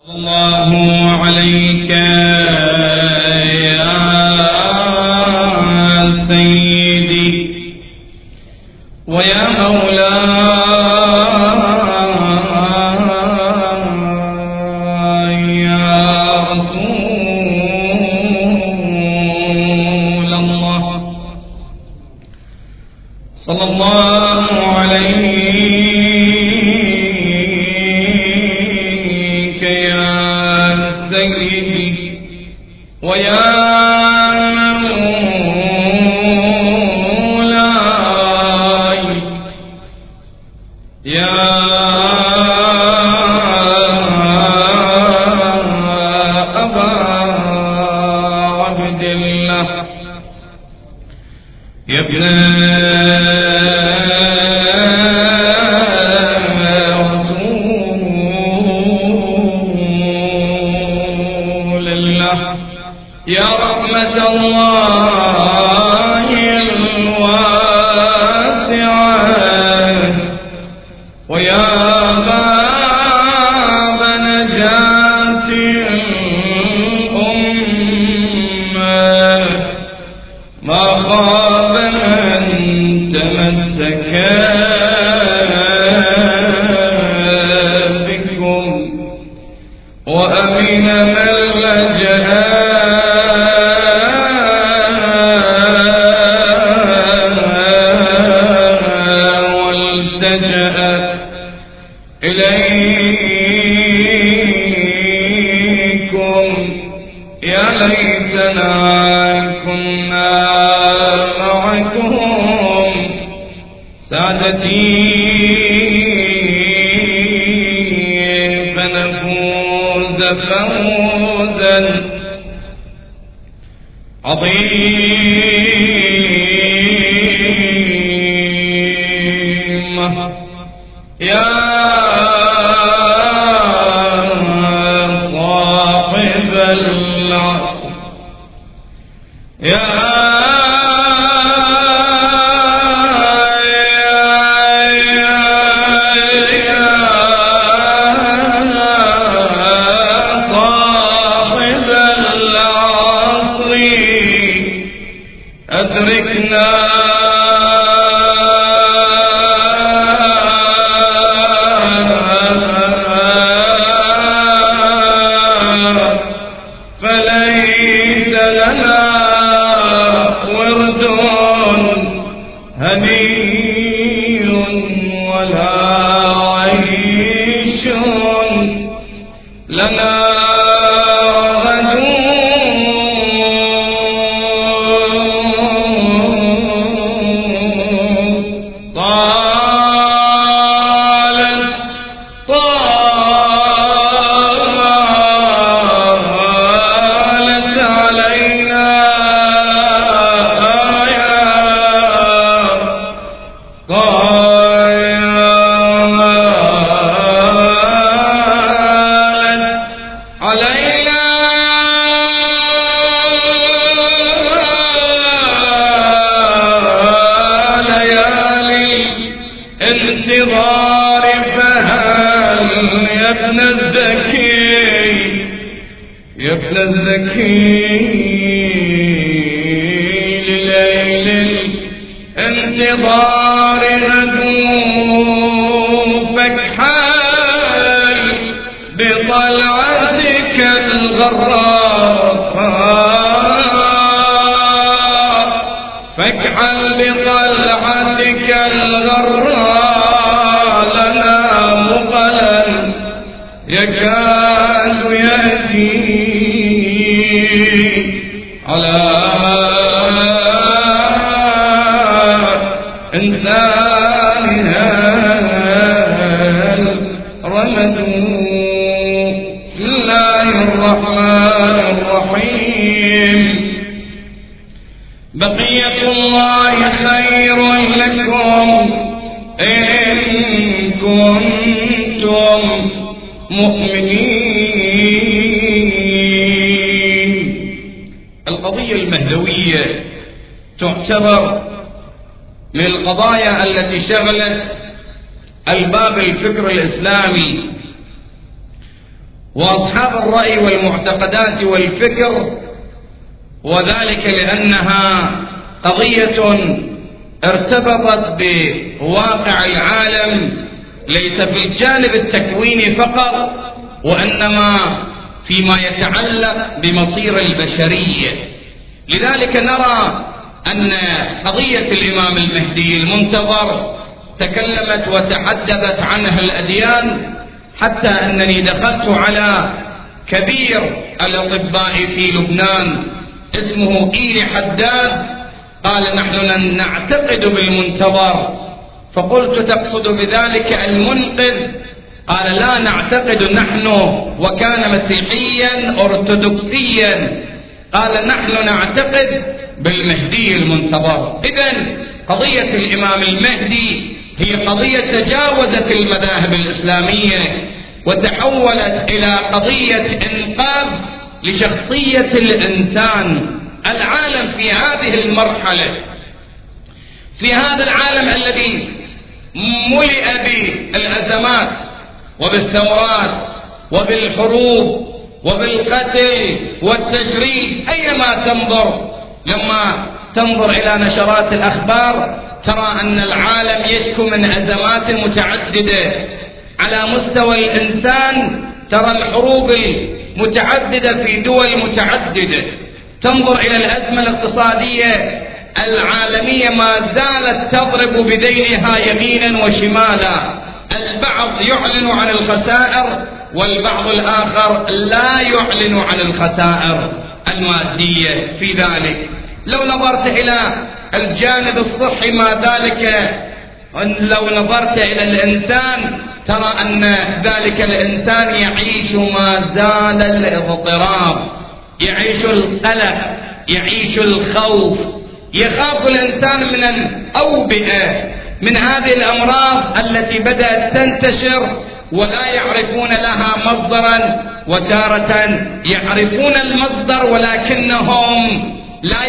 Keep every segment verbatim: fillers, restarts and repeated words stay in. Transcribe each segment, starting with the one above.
الله عليك يا سيدي ويا مولاي يا رسول الله صلى الله عليه ويا مولاي يا أبا عبد الله يا ابن رسول الله يا رحمة الله الواسعة ويا باب نجاة الأمة ما خاب من تمسك بكم وأمن من لجأ إليكم يا ليتنا كنا معكم سادتي فنفوز فوزا عظيما يا صاحب العصر يا أدركنا فليس لنا ورد هني ولا عيش لنا انتظار فهل يا ابن الذكي يا ابن الذكي لليل الانتظار ندوفك حال بطلعتك الغراء فاكحل بطلعتك الغراء يكاد يأتي على إنسانها الرمد بسم الله الرحمن الرحيم بقية الله خير لكم إن كنتم مؤمنين. القضية المهدوية تعتبر من القضايا التي شغلت الباب الفكر الإسلامي، وأصحاب الرأي والمعتقدات والفكر، وذلك لأنها قضية ارتبطت بواقع العالم ليس في الجانب التكويني فقط، وإنما فيما يتعلق بمصير البشرية. لذلك نرى أن قضية الإمام المهدي المنتظر تكلمت وتحدثت عنها الأديان، حتى أنني دخلت على كبير الأطباء في لبنان اسمه إيلي حداد، قال نحن نعتقد بالمنتظر، فقلت تقصد بذلك المنقذ؟ قال لا نعتقد نحن، وكان مسيحيا أرثوذكسيا، قال نحن نعتقد بالمهدي المنتظر. إذن قضية الإمام المهدي هي قضية تجاوزت المذاهب الإسلامية وتحولت إلى قضية إنقاذ لشخصية الإنسان. العالم في هذه المرحلة، في هذا العالم الذي ملئ بالأزمات وبالثورات وبالحروب وبالقتل والتجريد، أينما تنظر لما تنظر إلى نشرات الأخبار ترى أن العالم يشكو من أزمات متعددة. على مستوى الإنسان ترى الحروب المتعددة في دول متعددة، تنظر إلى الأزمة الاقتصادية العالمية ما زالت تضرب بدينها يمينا وشمالا، البعض يعلن عن الخسائر والبعض الآخر لا يعلن عن الخسائر المادية في ذلك. لو نظرت إلى الجانب الصحي ما ذلك، لو نظرت إلى الإنسان ترى أن ذلك الإنسان يعيش ما زال الاضطراب، يعيش القلق، يعيش الخوف، يخاف الإنسان من الأوبئة، من هذه الأمراض التي بدأت تنتشر ولا يعرفون لها مصدرا، وتارة يعرفون المصدر ولكنهم لا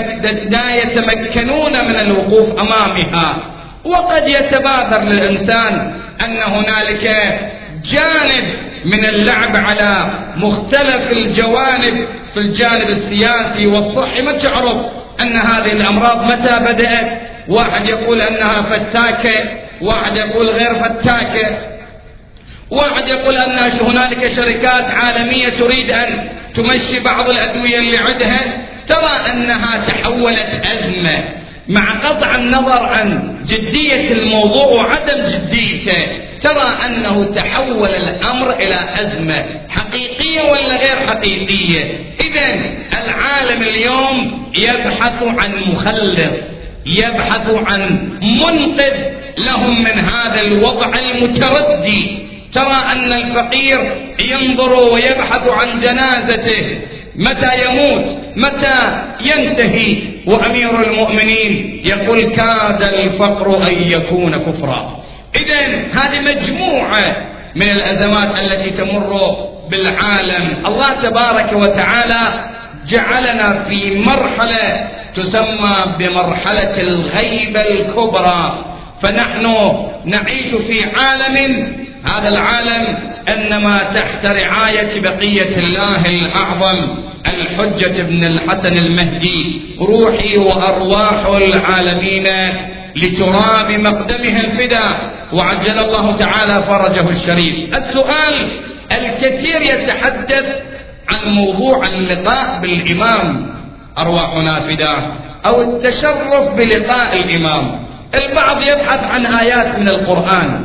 يتمكنون من الوقوف أمامها. وقد يتبادر للإنسان أن هنالك جانب من اللعب على مختلف الجوانب في الجانب السياسي والصحي. ما تعرف أن هذه الأمراض متى بدأت، واحد يقول أنها فتاكة، واحد يقول غير فتاكة، واحد يقول أن هنالك شركات عالمية تريد أن تمشي بعض الأدوية اللي عندها. ترى أنها تحولت أزمة، مع قطع النظر عن جدية الموضوع وعدم جديته، ترى أنه تحول الأمر إلى أزمة حقيقية ولا غير حقيقية. إذن العالم اليوم يبحث عن مخلص، يبحث عن منقذ لهم من هذا الوضع المتردي. ترى أن الفقير ينظر ويبحث عن جنازته متى يموت، متى ينتهي، وأمير المؤمنين يقول كاد الفقر أن يكون كفرا. إذن هذه مجموعة من الأزمات التي تمر بالعالم. الله تبارك وتعالى جعلنا في مرحلة تسمى بمرحلة الغيبة الكبرى، فنحن نعيش في عالم، هذا العالم إنما تحت رعاية بقية الله الأعظم الحجة بن الحسن المهدي، روحي وأرواح العالمين لتراب مقدمه الفداء، وعجل الله تعالى فرجه الشريف. السؤال الكثير يتحدث عن موضوع اللقاء بالإمام أرواحنا فداه أو التشرف بلقاء الإمام. البعض يبحث عن آيات من القرآن،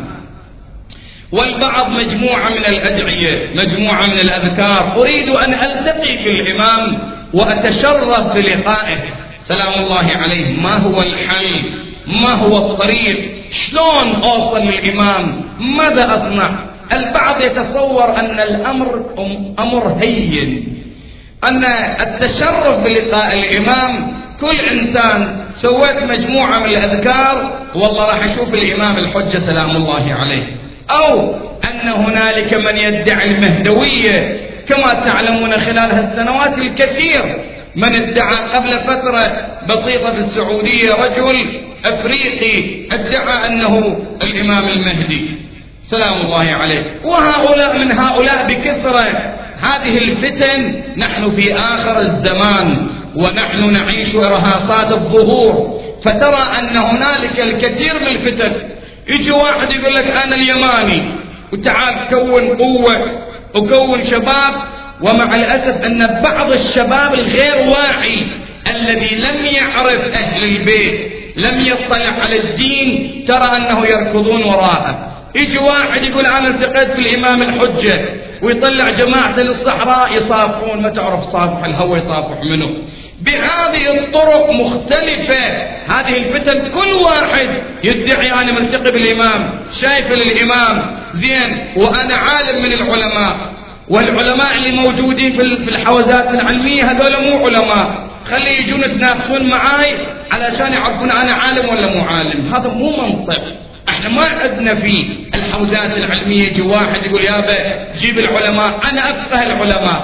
والبعض مجموعة من الأدعية، مجموعة من الأذكار. أريد أن ألتقي بالإمام وأتشرف بلقائه سلام الله عليه. ما هو الحل؟ ما هو الطريق؟ شلون أوصل للإمام؟ ماذا أصنع؟ البعض يتصور أن الأمر أمر هين، أن التشرف بلقاء الإمام كل إنسان سويت مجموعة من الأذكار والله راح أشوف الإمام الحجة سلام الله عليه، أو أن هنالك من يدعي المهدوية كما تعلمون خلال هالسنوات الكثير. من ادعى قبل فترة بسيطة في السعودية رجل أفريقي ادعى أنه الإمام المهدي. سلام الله عليه. وهؤلاء من هؤلاء بكثرة. هذه الفتن نحن في آخر الزمان ونحن نعيش إرهاصات الظهور، فترى أن هنالك الكثير من الفتن. يجي واحد يقول لك أنا اليماني وتعال كون قوة وكون شباب، ومع الأسف أن بعض الشباب الغير واعي الذي لم يعرف أهل البيت لم يطلع على الدين ترى أنه يركضون وراءه. يجي واحد يقول أنا التقيت بالإمام الحجة ويطلع جماعة للصحراء يصافحون، ما تعرف صافح الهوى يصافح منه. بهذه الطرق مختلفة هذه الفتن. كل واحد يدعي أنا ملتقي بالإمام، شايف للإمام زين، وأنا عالم من العلماء. والعلماء اللي موجودين في الحوزات العلمية هذول مو علماء، خلي يجون يتناقشون معاي علشان يعرفون أنا عالم ولا مو عالم. هذا مو منطق. احنا ما عندنا في الحوزات العلمية يجي واحد يقول يابا جيب العلماء، أنا أفقه العلماء.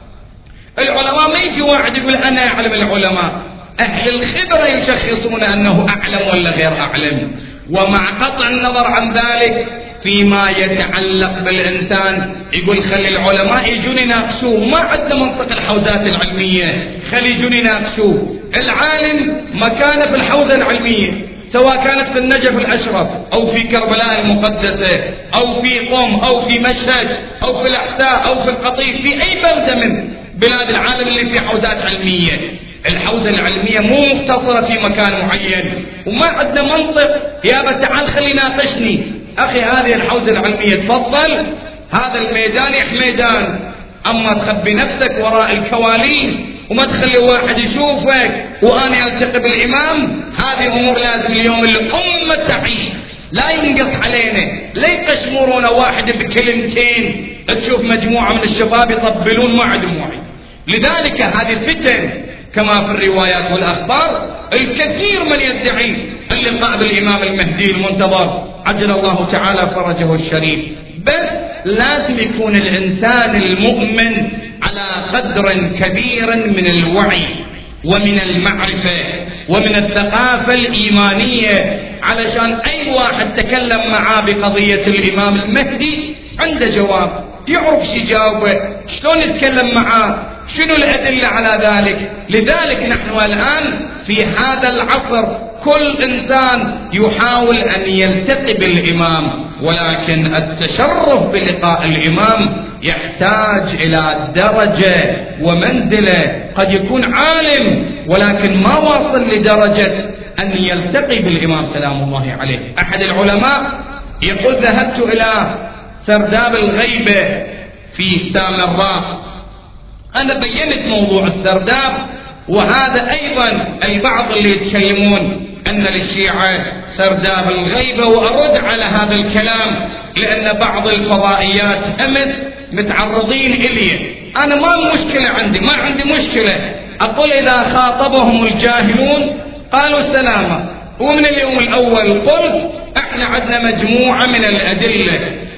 العلماء ما يجي واحد يقول أنا أعلم العلماء. أهل الخبرة يشخصون أنه أعلم ولا غير أعلم. ومع قطع النظر عن ذلك فيما يتعلق بالإنسان يقول خلي العلماء يجون يناقشوه. ما عندنا منطق الحوزات العلمية، خلي يجون يناقشوه. العالم مكانه في الحوزة العلمية، سواء كانت في النجف الأشرف أو في كربلاء المقدسة أو في قم أو في مشهد أو في الأحساء أو في القطيف، في أي بلدة من بلاد العالم اللي في حوزات علمية. الحوزة العلمية مو مختصرة في مكان معين، وما عندنا منطق يابا تعال خلي ناقشني. أخي هذه الحوزة العلمية تفضل، هذا الميدان يا حميدان، أما تخبي نفسك وراء الكواليس وما تخلي واحد يشوفك وأنا ألتقي بالإمام. هذه أمور لازم اليوم الأمة تعيش، لا ينقص علينا، لا يقشمرونا واحد بكلمتين تشوف مجموعة من الشباب يطبلون ما عندهم وعي. لذلك هذه الفتن كما في الروايات والأخبار الكثير من يدعي اللقاء بالإمام المهدي المنتظر عجل الله تعالى فرجه الشريف. بس لازم يكون الإنسان المؤمن على قدر كبير من الوعي ومن المعرفة ومن الثقافة الإيمانية، علشان أي واحد تكلم معاه بقضية الإمام المهدي عنده جواب، يعرف شو يجاوبه، شلون يتكلم معاه، شنو الأدلة على ذلك. لذلك نحن الآن في هذا العصر كل إنسان يحاول أن يلتقي بالإمام، ولكن التشرف بلقاء الإمام يحتاج إلى درجة ومنزلة. قد يكون عالم ولكن ما واصل لدرجة أن يلتقي بالإمام سلام الله عليه. أحد العلماء يقول ذهبت إلى سرداب الغيبة في سامراء. أنا بينت موضوع السرداب، وهذا أيضا البعض اللي يتكلمون أن للشيعة سرداب الغيبة، وأرد على هذا الكلام لأن بعض الفضائيات أمس متعرضين إليه. أنا ما مشكلة عندي، ما عندي مشكلة، أقول إذا خاطبهم الجاهلون قالوا سلامة. ومن اليوم الأول قلت احنا عندنا مجموعة من الأدلة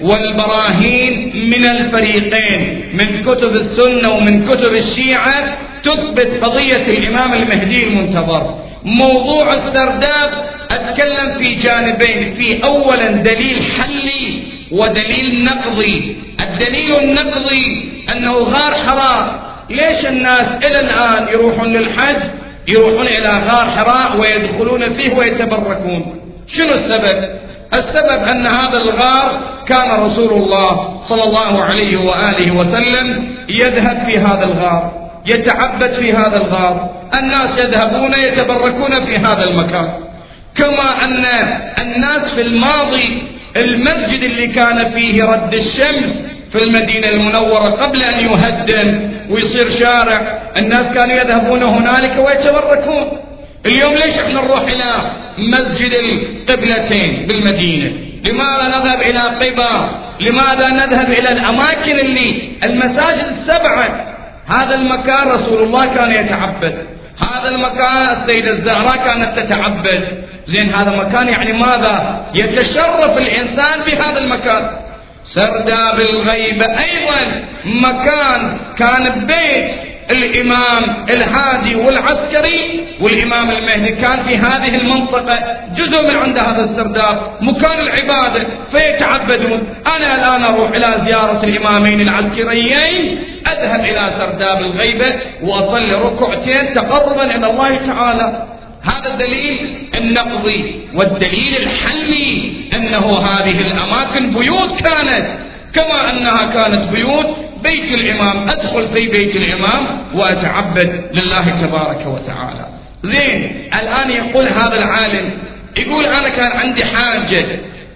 والبراهين من الفريقين، من كتب السنة ومن كتب الشيعة، تثبت قضية الإمام المهدي المنتظر. موضوع السرداب أتكلم في جانبين، في أولا دليل حلي ودليل نقضي. الدليل النقضي أنه غار حراء. ليش الناس إلى الآن يروحون للحج يروحون إلى غار حراء ويدخلون فيه ويتبركون؟ شنو السبب؟ السبب أن هذا الغار كان رسول الله صلى الله عليه وآله وسلم يذهب في هذا الغار، يتعبد في هذا الغار، الناس يذهبون يتبركون في هذا المكان. كما أن الناس في الماضي المسجد اللي كان فيه رد الشمس في المدينة المنورة قبل أن يهدم ويصير شارع، الناس كانوا يذهبون هنالك ويتبركون. اليوم ليش احنا نروح إلى مسجد القبلتين بالمدينة؟ لماذا نذهب إلى قباء؟ لماذا نذهب إلى الأماكن اللي المساجد السبعة؟ هذا المكان رسول الله كان يتعبد، هذا المكان السيدة الزهراء كانت تتعبد. زين هذا مكان يعني ماذا؟ يتشرف الإنسان بهذا المكان. سرداب الغيبة أيضا مكان كان بيت الإمام الهادي والعسكري والإمام المهدي كان في هذه المنطقة جزء من عند هذا السرداب مكان العبادة فيتعبدون. أنا الآن أروح إلى زيارة الإمامين العسكريين، أذهب إلى سرداب الغيبة وأصلي ركعتين تقربا إلى الله تعالى. هذا الدليل النقضي. والدليل الحلي أنه هذه الأماكن بيوت كانت، كما أنها كانت بيوت بيت الإمام، أدخل في بيت الإمام وأتعبد لله تبارك وتعالى. زين، الآن يقول هذا العالم، يقول أنا كان عندي حاجة،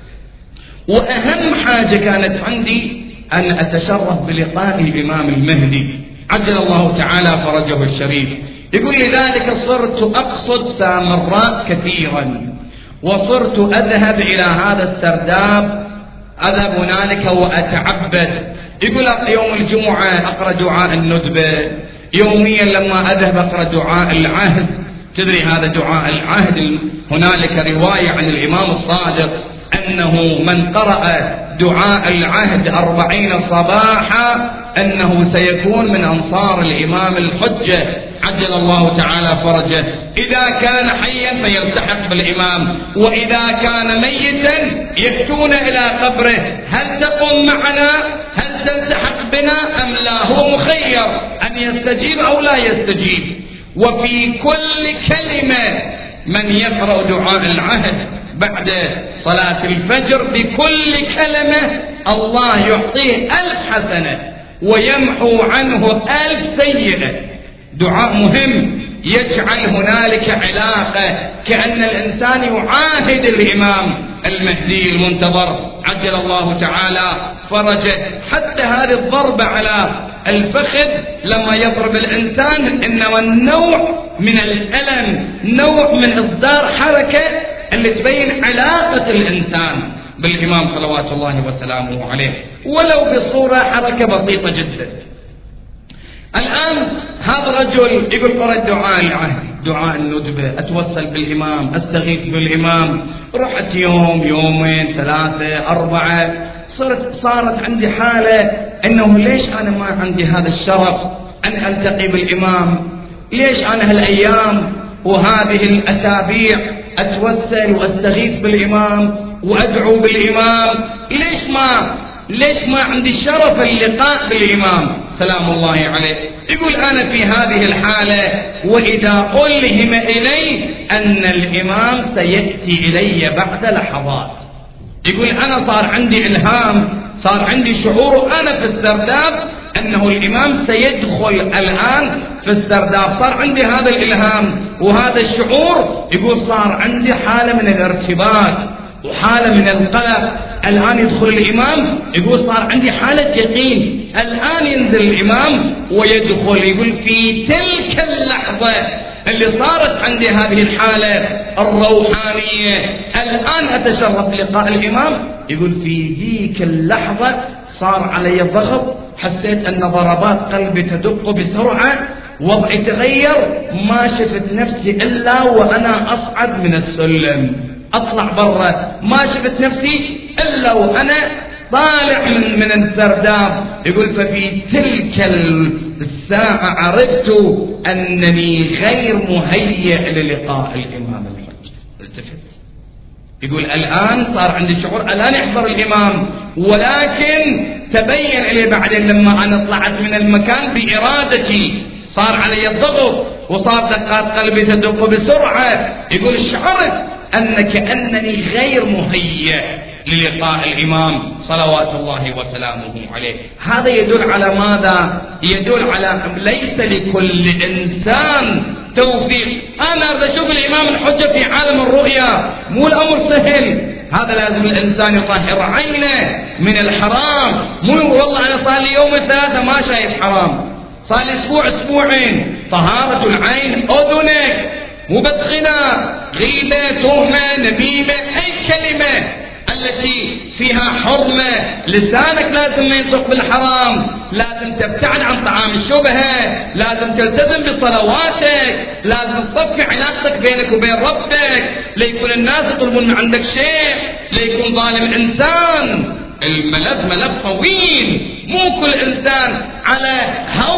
وأهم حاجة كانت عندي أن أتشرف بلقاء الإمام المهدي عجل الله تعالى فرجه الشريف. يقول لذلك صرت أقصد سامراء كثيرا، وصرت أذهب إلى هذا السرداب، أذهب هنالك وأتعبد. يقول يوم الجمعة أقرأ دعاء الندبة، يوميا لما أذهب أقرأ دعاء العهد. تدري هذا دعاء العهد هنالك رواية عن الإمام الصادق أنه من قرأ دعاء العهد أربعين صباحا أنه سيكون من أنصار الإمام الحجة عجل الله تعالى فرجه. إذا كان حيا فيلتحق بالإمام، وإذا كان ميتا يأتون إلى قبره، هل تقوم معنا؟ هل تلتحق بنا أم لا؟ هو مخير أن يستجيب أو لا يستجيب. وفي كل كلمة من يقرأ دعاء العهد بعد صلاة الفجر بكل كلمة الله يعطيه ألف حسنة ويمحو عنه ألف سيئة. دعاء مهم يجعل هنالك علاقة كأن الإنسان يعاهد الإمام المهدي المنتظر عجل الله تعالى فرجه. حتى هذه الضربة على الفخذ لما يضرب الإنسان إنما النوع من الألم، نوع من إصدار حركة اللي تبين علاقة الإنسان بالإمام صلوات الله وسلامه عليه، ولو بصورة حركة بسيطة جدا. الآن هذا الرجل يقول قرأت دعاء العهد، دعاء الندبة، أتوسل بالإمام، أستغيث بالإمام. رحت يوم يومين ثلاثة أربعة، صارت صارت عندي حالة إنه ليش أنا ما عندي هذا الشرف أن ألتقي بالإمام؟ ليش أنا هالأيام وهذه الأسابيع أتوسل وأستغيث بالإمام وأدعو بالإمام؟ ليش ما ليش ما عندي شرف اللقاء بالإمام سلام الله عليه؟ يقول أنا في هذه الحالة وإذا ألهم إلي أن الإمام سيأتي إلي بعد لحظات. يقول أنا صار عندي إلهام، صار عندي شعور وأنا في السرداب أنه الإمام سيدخل الآن في السرداب. صار عندي هذا الإلهام وهذا الشعور. يقول صار عندي حالة من الارتباك وحالة من القلق. الآن يدخل الإمام، يقول صار عندي حالة يقين الآن ينزل الإمام ويدخل. يقول في تلك اللحظة اللي صارت عندي هذه الحالة الروحانية الآن أتشرف لقاء الإمام. يقول في ذيك اللحظة صار علي ضغط، حسيت أن ضربات قلبي تدق بسرعة، وضعي تغير، ما شفت نفسي إلا وأنا أصعد من السلم، أطلع برا، ما شفت نفسي إلا وأنا طالع من من السرداب. يقول ففي تلك الساعة عرفت أنني غير مهيئ للقاء الإمام الحج. التفت، يقول الآن صار عندي شعور الآن يحضر الإمام، ولكن تبين لي بعدين لما أنا طلعت من المكان بإرادتي صار علي الضغط وصار دقات قلبي تدق بسرعة. يقول شعرت أن كأنني غير مهيئ للقاء الإمام صلوات الله وسلامه عليه. هذا يدل على ماذا؟ يدل على ليس لكل إنسان توفيق. أنا أريد أشوف الإمام الحجة في عالم الرؤيا، مو الأمر سهل. هذا لازم الإنسان يطهر عينه من الحرام. مو والله أنا صار لي يوم ثلاثة ما شايف حرام، صار لي أسبوع أسبوعين. طهارة العين أذنك، مو بس غنى، غيبة، تهمة، نميمة، أي كلمة التي فيها حرمة. لسانك لازم ما ينطق بالحرام، لازم تبتعد عن طعام الشبهة، لازم تلتزم بصلواتك، لازم تصفي علاقتك بينك وبين ربك، ليكون الناس يطلبون من عندك شيء، ليكون ظالم إنسان. الملف ملف طويل، مو كل إنسان على هوى الإنسان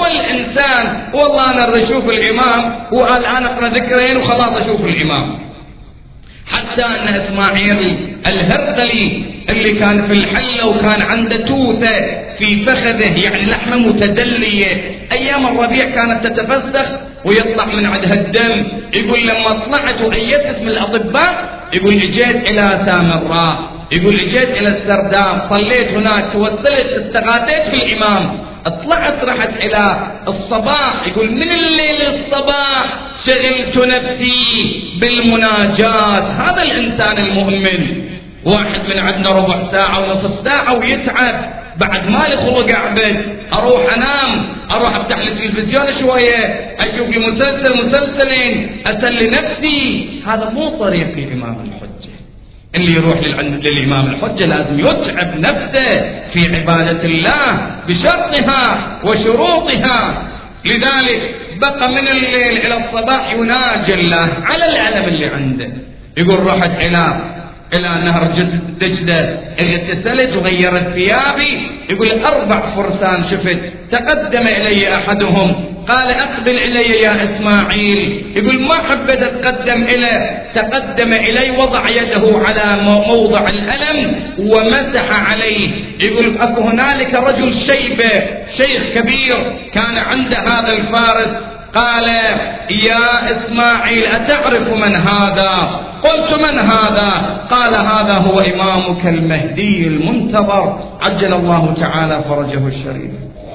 إنسان والله أنا أريد أشوف الإمام والآن أقرأ ذكرين وخلاص أشوف الإمام. حتى أن إسماعيل الهرقلي اللي كان في الحلة وكان عنده توثة في فخذه يعني لحمة متدلية، أيام الربيع كانت تتفسخ ويطلع من عندها الدم، يقول لما طلعت وأيست من الأطباء يقول اجيت إلى سامراء، يقول اجيت إلى السرداب، صليت هناك، توسلت استغاثيت في الإمام، طلعت رحت إلى الصباح، يقول من الليل للصباح شغلت نفسي بالمناجات. هذا الإنسان المؤمن. واحد من عندنا ربع ساعة ونصف ساعة ويتعب، بعد ما لي خلق أعبد، أروح أنام، أروح أفتح التلفزيون شوية، أشوف لي مسلسل مسلسلين، أسلي نفسي. هذا مو طريق الإمام الحجة. اللي يروح للإمام الحجة لازم يتعب نفسه في عبادة الله بشرطها وشروطها. لذلك بقى من الليل إلى الصباح يناجي الله على الألم اللي عنده. يقول رحت إلى إلى نهر دجلة، اغتسلت وغيرت ثيابي، يقول أربع فرسان شفت، تقدم إلي أحدهم قال أقبل إلي يا إسماعيل، يقول ما حبيت أتقدم إليه، تقدم إلي وضع يده على موضع الألم ومسح عليه. يقول أكو هنالك رجل شيبة شيخ كبير كان عند هذا الفارس، قال يا إسماعيل أتعرف من هذا؟ قلت من هذا؟ قال هذا هو إمامك المهدي المنتظر عجل الله تعالى فرجه الشريف.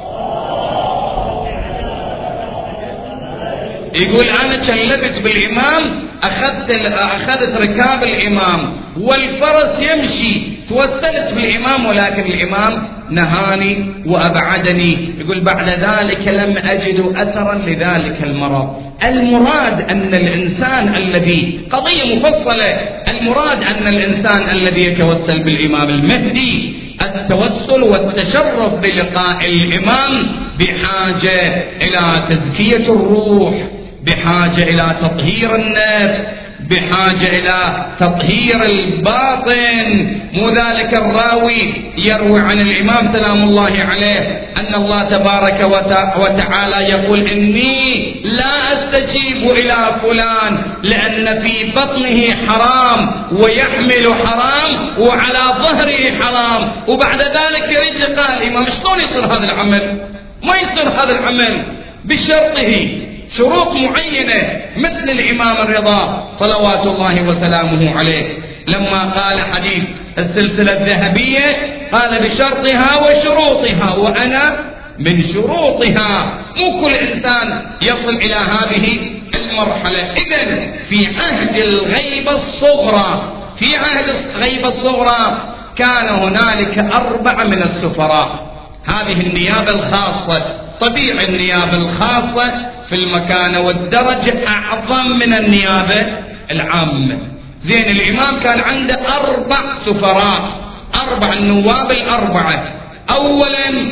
يقول أنا تشلبت بالإمام، أخذت أخذت ركاب الإمام والفرس يمشي، توسلت بالإمام ولكن الإمام نهاني وأبعدني. يقول بعد ذلك لم أجد أثرا لذلك المرض. المراد أن الإنسان الذي قضية مفصلة، المراد أن الإنسان الذي يتوسل بالإمام المهدي التوسل والتشرف بلقاء الإمام بحاجة إلى تزكية الروح، بحاجة إلى تطهير النفس، بحاجة إلى تطهير الباطن. مو ذلك الراوي يروي عن الإمام سلام الله عليه أن الله تبارك وتعالى يقول إني لا أستجيب إلى فلان لأن في بطنه حرام ويحمل حرام وعلى ظهره حرام، وبعد ذلك يرد قال الإمام شلون يصير هذا العمل؟ ما يصير هذا العمل بشرطه شروط معينة مثل الإمام الرضا صلوات الله وسلامه عليه لما قال حديث السلسلة الذهبية قال بشرطها وشروطها وأنا من شروطها. مو كل إنسان يصل إلى هذه المرحلة. إذن في عهد الغيبة الصغرى في عهد الغيبة الصغرى كان هنالك أربعة من السفراء. هذه النيابة الخاصة، طبيعي النيابة الخاصة في المكانة والدرجة أعظم من النيابة العامة. زين الإمام كان عنده أربع سفراء، أربع النواب الأربعة. أولا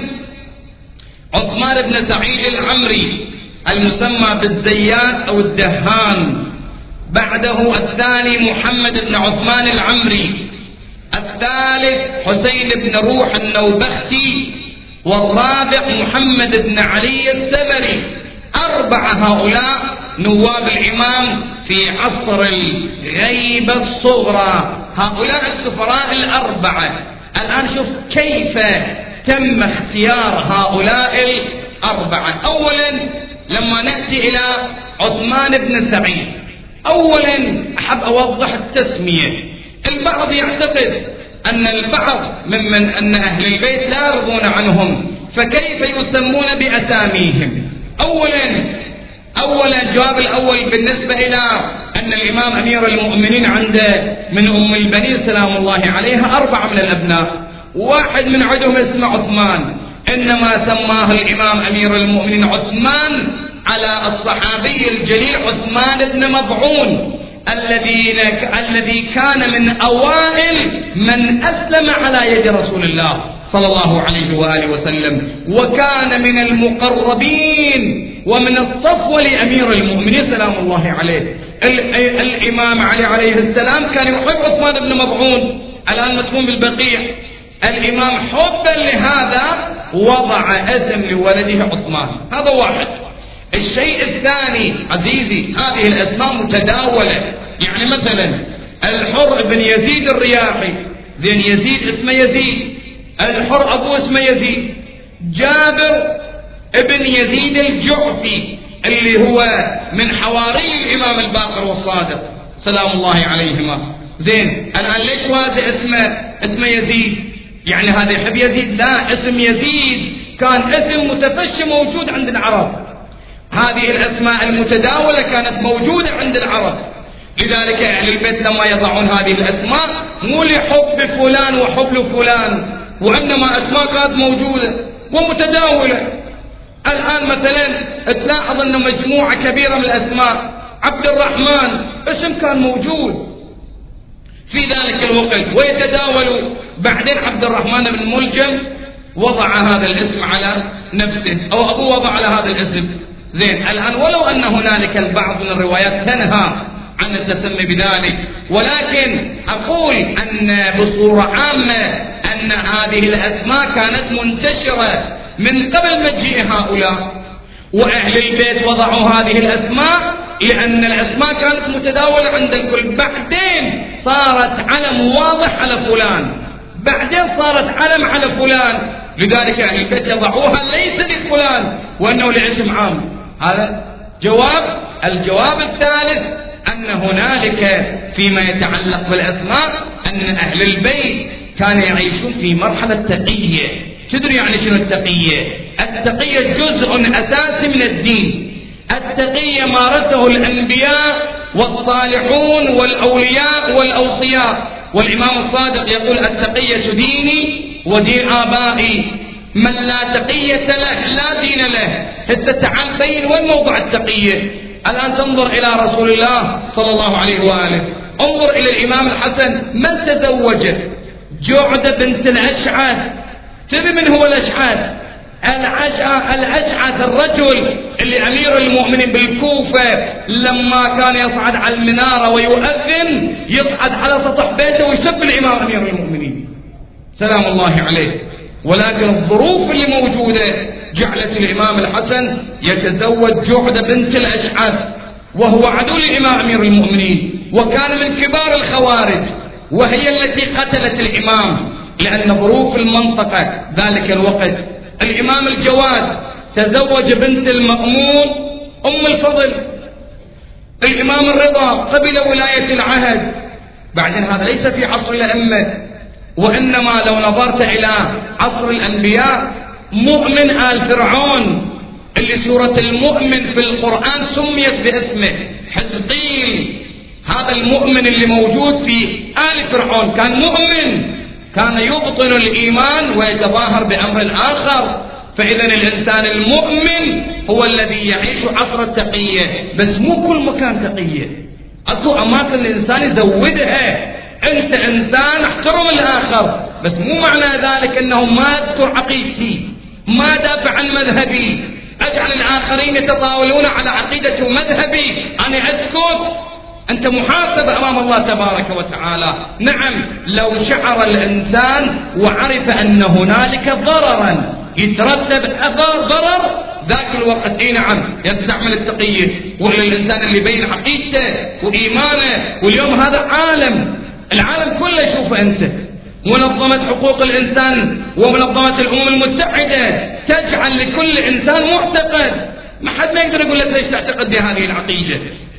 عثمان بن سعيد العمري المسمى بالزيات أو الدهان، بعده الثاني محمد بن عثمان العمري، الثالث حسين بن روح النوبختي، والرابع محمد بن علي السبري. أربعة هؤلاء نواب الإمام في عصر الغيبة الصغرى، هؤلاء السفراء الأربعة. الآن شوف كيف تم اختيار هؤلاء الأربعة. أولا لما نأتي إلى عثمان بن سعيد، أولا أحب أوضح التسمية. البعض يعتقد أن البعض ممن أن أهل البيت لا يرضون عنهم، فكيف يسمون بأساميهم؟ أولا أولا الجواب الأول بالنسبة إلى أن الإمام أمير المؤمنين عنده من أم البنين سلام الله عليها أربعة من الأبناء، واحد من عندهم اسمه عثمان، إنما سماه الإمام أمير المؤمنين عثمان على الصحابي الجليل عثمان بن مضعون الذي الذي كان من أوائل من أسلم على يد رسول الله صلى الله عليه وآله وسلم، وكان من المقربين ومن الصفوة لأمير المؤمنين سلام الله عليه. الإمام علي عليه السلام كان يحب عثمان بن مضعون، الآن مدفون بالبقيع. الإمام حبا لهذا وضع اسم لولده عثمان. هذا واحد. الشيء الثاني عزيزي، هذه الأسماء متداولة. يعني مثلا الحر بن يزيد الرياحي، زين يزيد اسمه يزيد، الحر أبوه اسمه يزيد. جابر ابن يزيد الجعفي اللي هو من حواري الإمام الباقر والصادق سلام الله عليهما. زين الآن ليش واجه اسمه اسمه يزيد؟ يعني هذا يحب يزيد؟ لا، اسم يزيد كان اسم متفشي موجود عند العرب. هذه الأسماء المتداولة كانت موجودة عند العرب، لذلك أهل البيت لما يضعون هذه الأسماء مو لحب فلان وحب فلان، وإنما أسماء كانت موجودة ومتداولة. الآن مثلا تلاحظ أن مجموعة كبيرة من الأسماء، عبد الرحمن اسم كان موجود في ذلك الوقت ويتداول. بعدين عبد الرحمن بن ملجم وضع هذا الاسم على نفسه، أو أبوه وضع على هذا الاسم. زين الآن ولو أن هنالك البعض من الروايات تنهى عن التسمي بذلك، ولكن أقول أن بصورة عامة أن هذه الأسماء كانت منتشرة من قبل مجيء هؤلاء، وأهل البيت وضعوا هذه الأسماء لأن الأسماء كانت متداولة عند الكل. بعدين صارت علم واضح على فلان، بعدين صارت علم على فلان، لذلك أهل البيت يضعوها ليس لفلان وأنه لاسم عام. هذا جواب. الجواب الثالث أن هنالك فيما يتعلق بالأسماء أن أهل البيت كانوا يعيشون في مرحلة تقية. تدري يعني شنو التقية؟ التقية جزء أساسي من الدين. التقية مارسه الأنبياء والصالحون والأولياء والأوصياء، والإمام الصادق يقول التقية ديني ودين آبائي، من لا تقية له لا دين له. هسه تعال بين وين موضع التقية. الآن تنظر إلى رسول الله صلى الله عليه وآله، انظر إلى الإمام الحسن من تزوجه؟ جعدة بنت الأشعث. تدري من هو الأشعث؟ الأشعث الرجل اللي أمير المؤمنين بالكوفة لما كان يصعد على المنارة ويؤذن يصعد على سطح بيته ويسب الإمام أمير المؤمنين سلام الله عليه. ولكن الظروف اللي موجودة جعلت الإمام الحسن يتزوج جعدة بنت الأشعث، وهو عدو الإمام أمير المؤمنين، وكان من كبار الخوارج، وهي التي قتلت الإمام لأن ظروف المنطقة ذلك الوقت. الإمام الجواد تزوج بنت المأمون أم الفضل. الإمام الرضا قبل ولاية العهد. بعدين هذا ليس في عصر الأئمة، وإنما لو نظرت إلى عصر الأنبياء مؤمن آل فرعون اللي سورة المؤمن في القرآن سميت باسمه حزقيل. هذا المؤمن اللي موجود في آل فرعون كان مؤمن، كان يبطن الإيمان ويتظاهر بأمر آخر. فإذا الإنسان المؤمن هو الذي يعيش عصر التقية، بس مو كل مكان تقية. أكو أماكن الإنسان يزودها. أنت إنسان احترم الآخر، بس مو معنى ذلك أنه ما أذكر عقيدتي، ما دافع عن مذهبي، أجعل الآخرين يتطاولون على عقيدة ومذهبي، أنا أسكت. أنت محاسب أمام الله تبارك وتعالى. نعم لو شعر الإنسان وعرف أن هنالك ضررا يترتب أثر ضرر ذاك الوقت إيه نعم يستعمل التقية. وللإنسان اللي بين عقيدته وإيمانه، واليوم هذا عالم، العالم كله يشوف أنت. منظمة حقوق الإنسان ومنظمة الأمم المتحدة تجعل لكل إنسان معتقد، ما حد ما يقدر يقول لك ليش تعتقد بهذه العقيدة.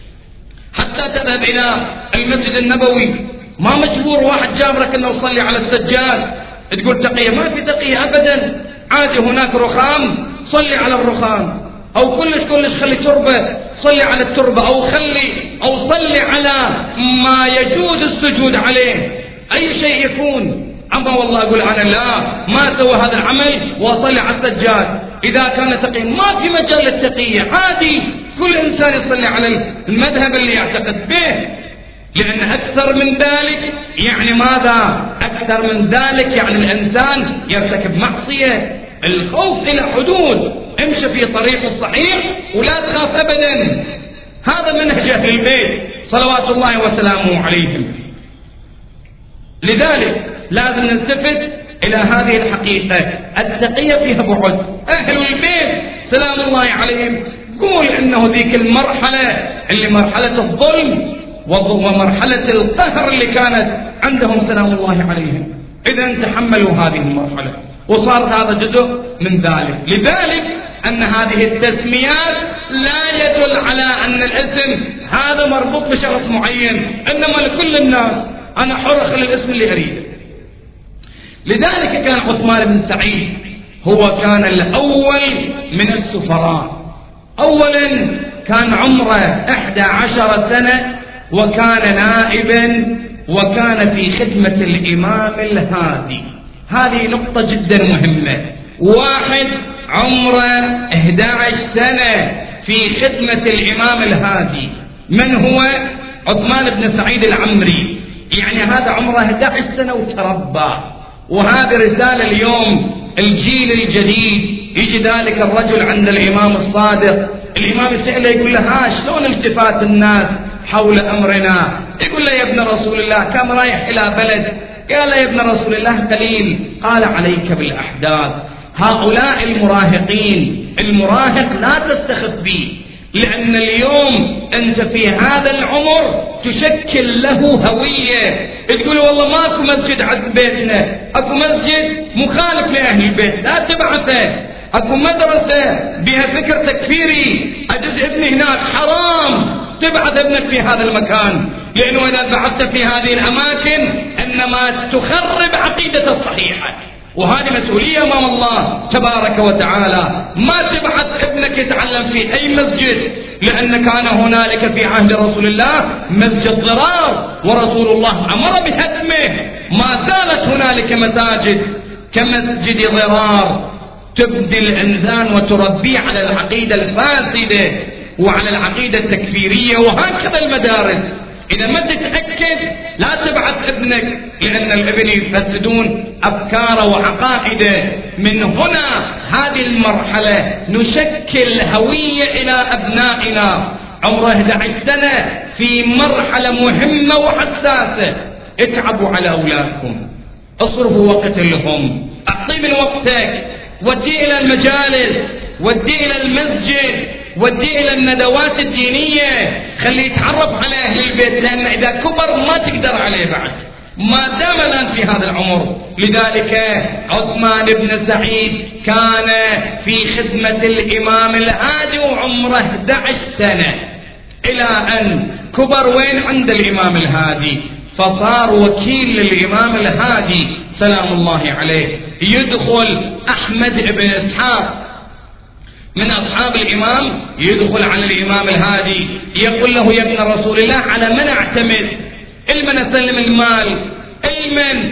حتى تذهب إلى المسجد النبوي ما مجبور واحد جابرك أنه يصلي على السجاد تقول تقية، ما في تقية أبدا. عادي هناك رخام صلي على الرخام، أو كلش كلش خلي تربة صلي على التربة، أو خلي أو صلي على ما يجوز السجود عليه، أي شيء يكون. أما والله أقول أنا لا ما سوى هذا العمل وأصلي على السجاد. إذا كان تقي ما في مجال للتقية، عادي كل إنسان يصلي على المذهب اللي يعتقد به، لأن أكثر من ذلك يعني ماذا؟ أكثر من ذلك يعني الإنسان يرتكب معصية. الخوف إلى حدود، امشي في طريق الصحيح ولا تخاف أبدا. هذا منهج أهل البيت صلوات الله وسلامه عليهم. لذلك لازم نلتفت إلى هذه الحقيقة التقية فيها بعد. أهل البيت سلام الله عليهم قول إنه ذيك المرحلة اللي مرحلة الظلم ومرحلة القهر اللي كانت عندهم سلام الله عليهم، إذا تحملوا هذه المرحلة وصار هذا جزء من ذلك. لذلك أن هذه التسميات لا يدل على أن الاسم هذا مربوط بشخص معين، إنما لكل الناس أنا حر أخلي الاسم اللي أريده. لذلك كان عثمان بن سعيد هو كان الأول من السفراء. أولا كان عمره إحدى عشر سنة وكان نائبا وكان في خدمة الإمام الهادي. هذه نقطة جدا مهمة. واحد عمره إحدى عشر سنة في خدمة الإمام الهادي. من هو؟ عثمان بن سعيد العمري. يعني هذا عمره إحدى عشر سنة وتربى. وهذه رسالة اليوم الجيل الجديد. يجي ذلك الرجل عند الإمام الصادق، الإمام يسأله يقول له ها شلون التفات الناس حول أمرنا؟ يقول له يا ابن رسول الله كم رايح إلى بلد؟ قال يا ابن رسول الله قليل. قال عليك بالأحداث. هؤلاء المراهقين، المراهق لا تستخف به، لأن اليوم أنت في هذا العمر تشكل له هوية. تقول والله ماكو مسجد عند بيتنا، أكو مسجد مخالف لأهل البيت لا تبعثه، أكو مدرسة بها فكر تكفيري أجز ابني هناك حرام تبعث ابنك في هذا المكان، لأنه إذا بعثت في هذه الأماكن إنما تخرب عقيدة الصحيحة، وهذه مسؤولية أمام الله تبارك وتعالى. ما تبعث ابنك يتعلم في أي مسجد، لأن كان هنالك في عهد رسول الله مسجد ضرار ورسول الله أمر بهدمه. ما زالت هنالك مساجد كمسجد ضرار تبدي الإنسان وتربيه على العقيدة الفاسدة وعلى العقيدة التكفيرية، وهكذا المدارس. إذا ما تتأكد لا تبعث ابنك، لأن الابن يفسدون أفكاره وعقائده. من هنا هذه المرحلة نشكل هوية إلى أبنائنا. عمره إحدى عشر سنة في مرحلة مهمة وحساسة. اتعبوا على أولادكم، اصرفوا وقت لهم، أعطيه من وقتك، وديه إلى المجالس، وديه إلى المسجد، وديه إلى الندوات الدينية، خليه يتعرف على أهل البيت، لأن إذا كبر ما تقدر عليه بعد ما دام الآن في هذا العمر. لذلك عثمان بن سعيد كان في خدمة الإمام الهادي وعمره إحدى عشر سنة، إلى أن كبر وين عند الإمام الهادي، فصار وكيل للإمام الهادي سلام الله عليه. يدخل أحمد بن إسحاق من أصحاب الإمام، يدخل على الإمام الهادي يقول له يا ابن رسول الله على من أعتمد؟ المن أسلم المال؟ المن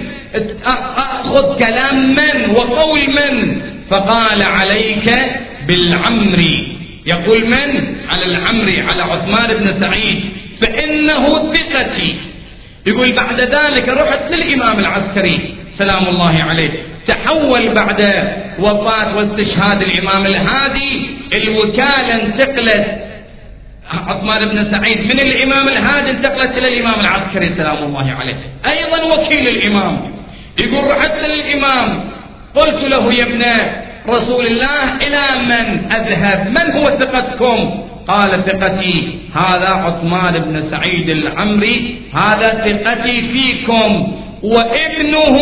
أخذ كلام من وقول من؟ فقال عليك بالعمري. يقول من؟ على العمري، على عثمان بن سعيد، فإنه ثقتي. يقول بعد ذلك رحت للإمام العسكري سلام الله عليه. تحول بعد وفاة واستشهاد الإمام الهادي الوكالة انتقلت، عثمان بن سعيد من الإمام الهادي انتقلت إلى الإمام العسكري سلام الله عليه، أيضا وكيل الإمام. يقول رحت للإمام قلت له يا ابن رسول الله إلى من أذهب؟ من هو ثقتكم؟ قال ثقتي هذا عثمان بن سعيد العمري، هذا ثقتي فيكم، وابنه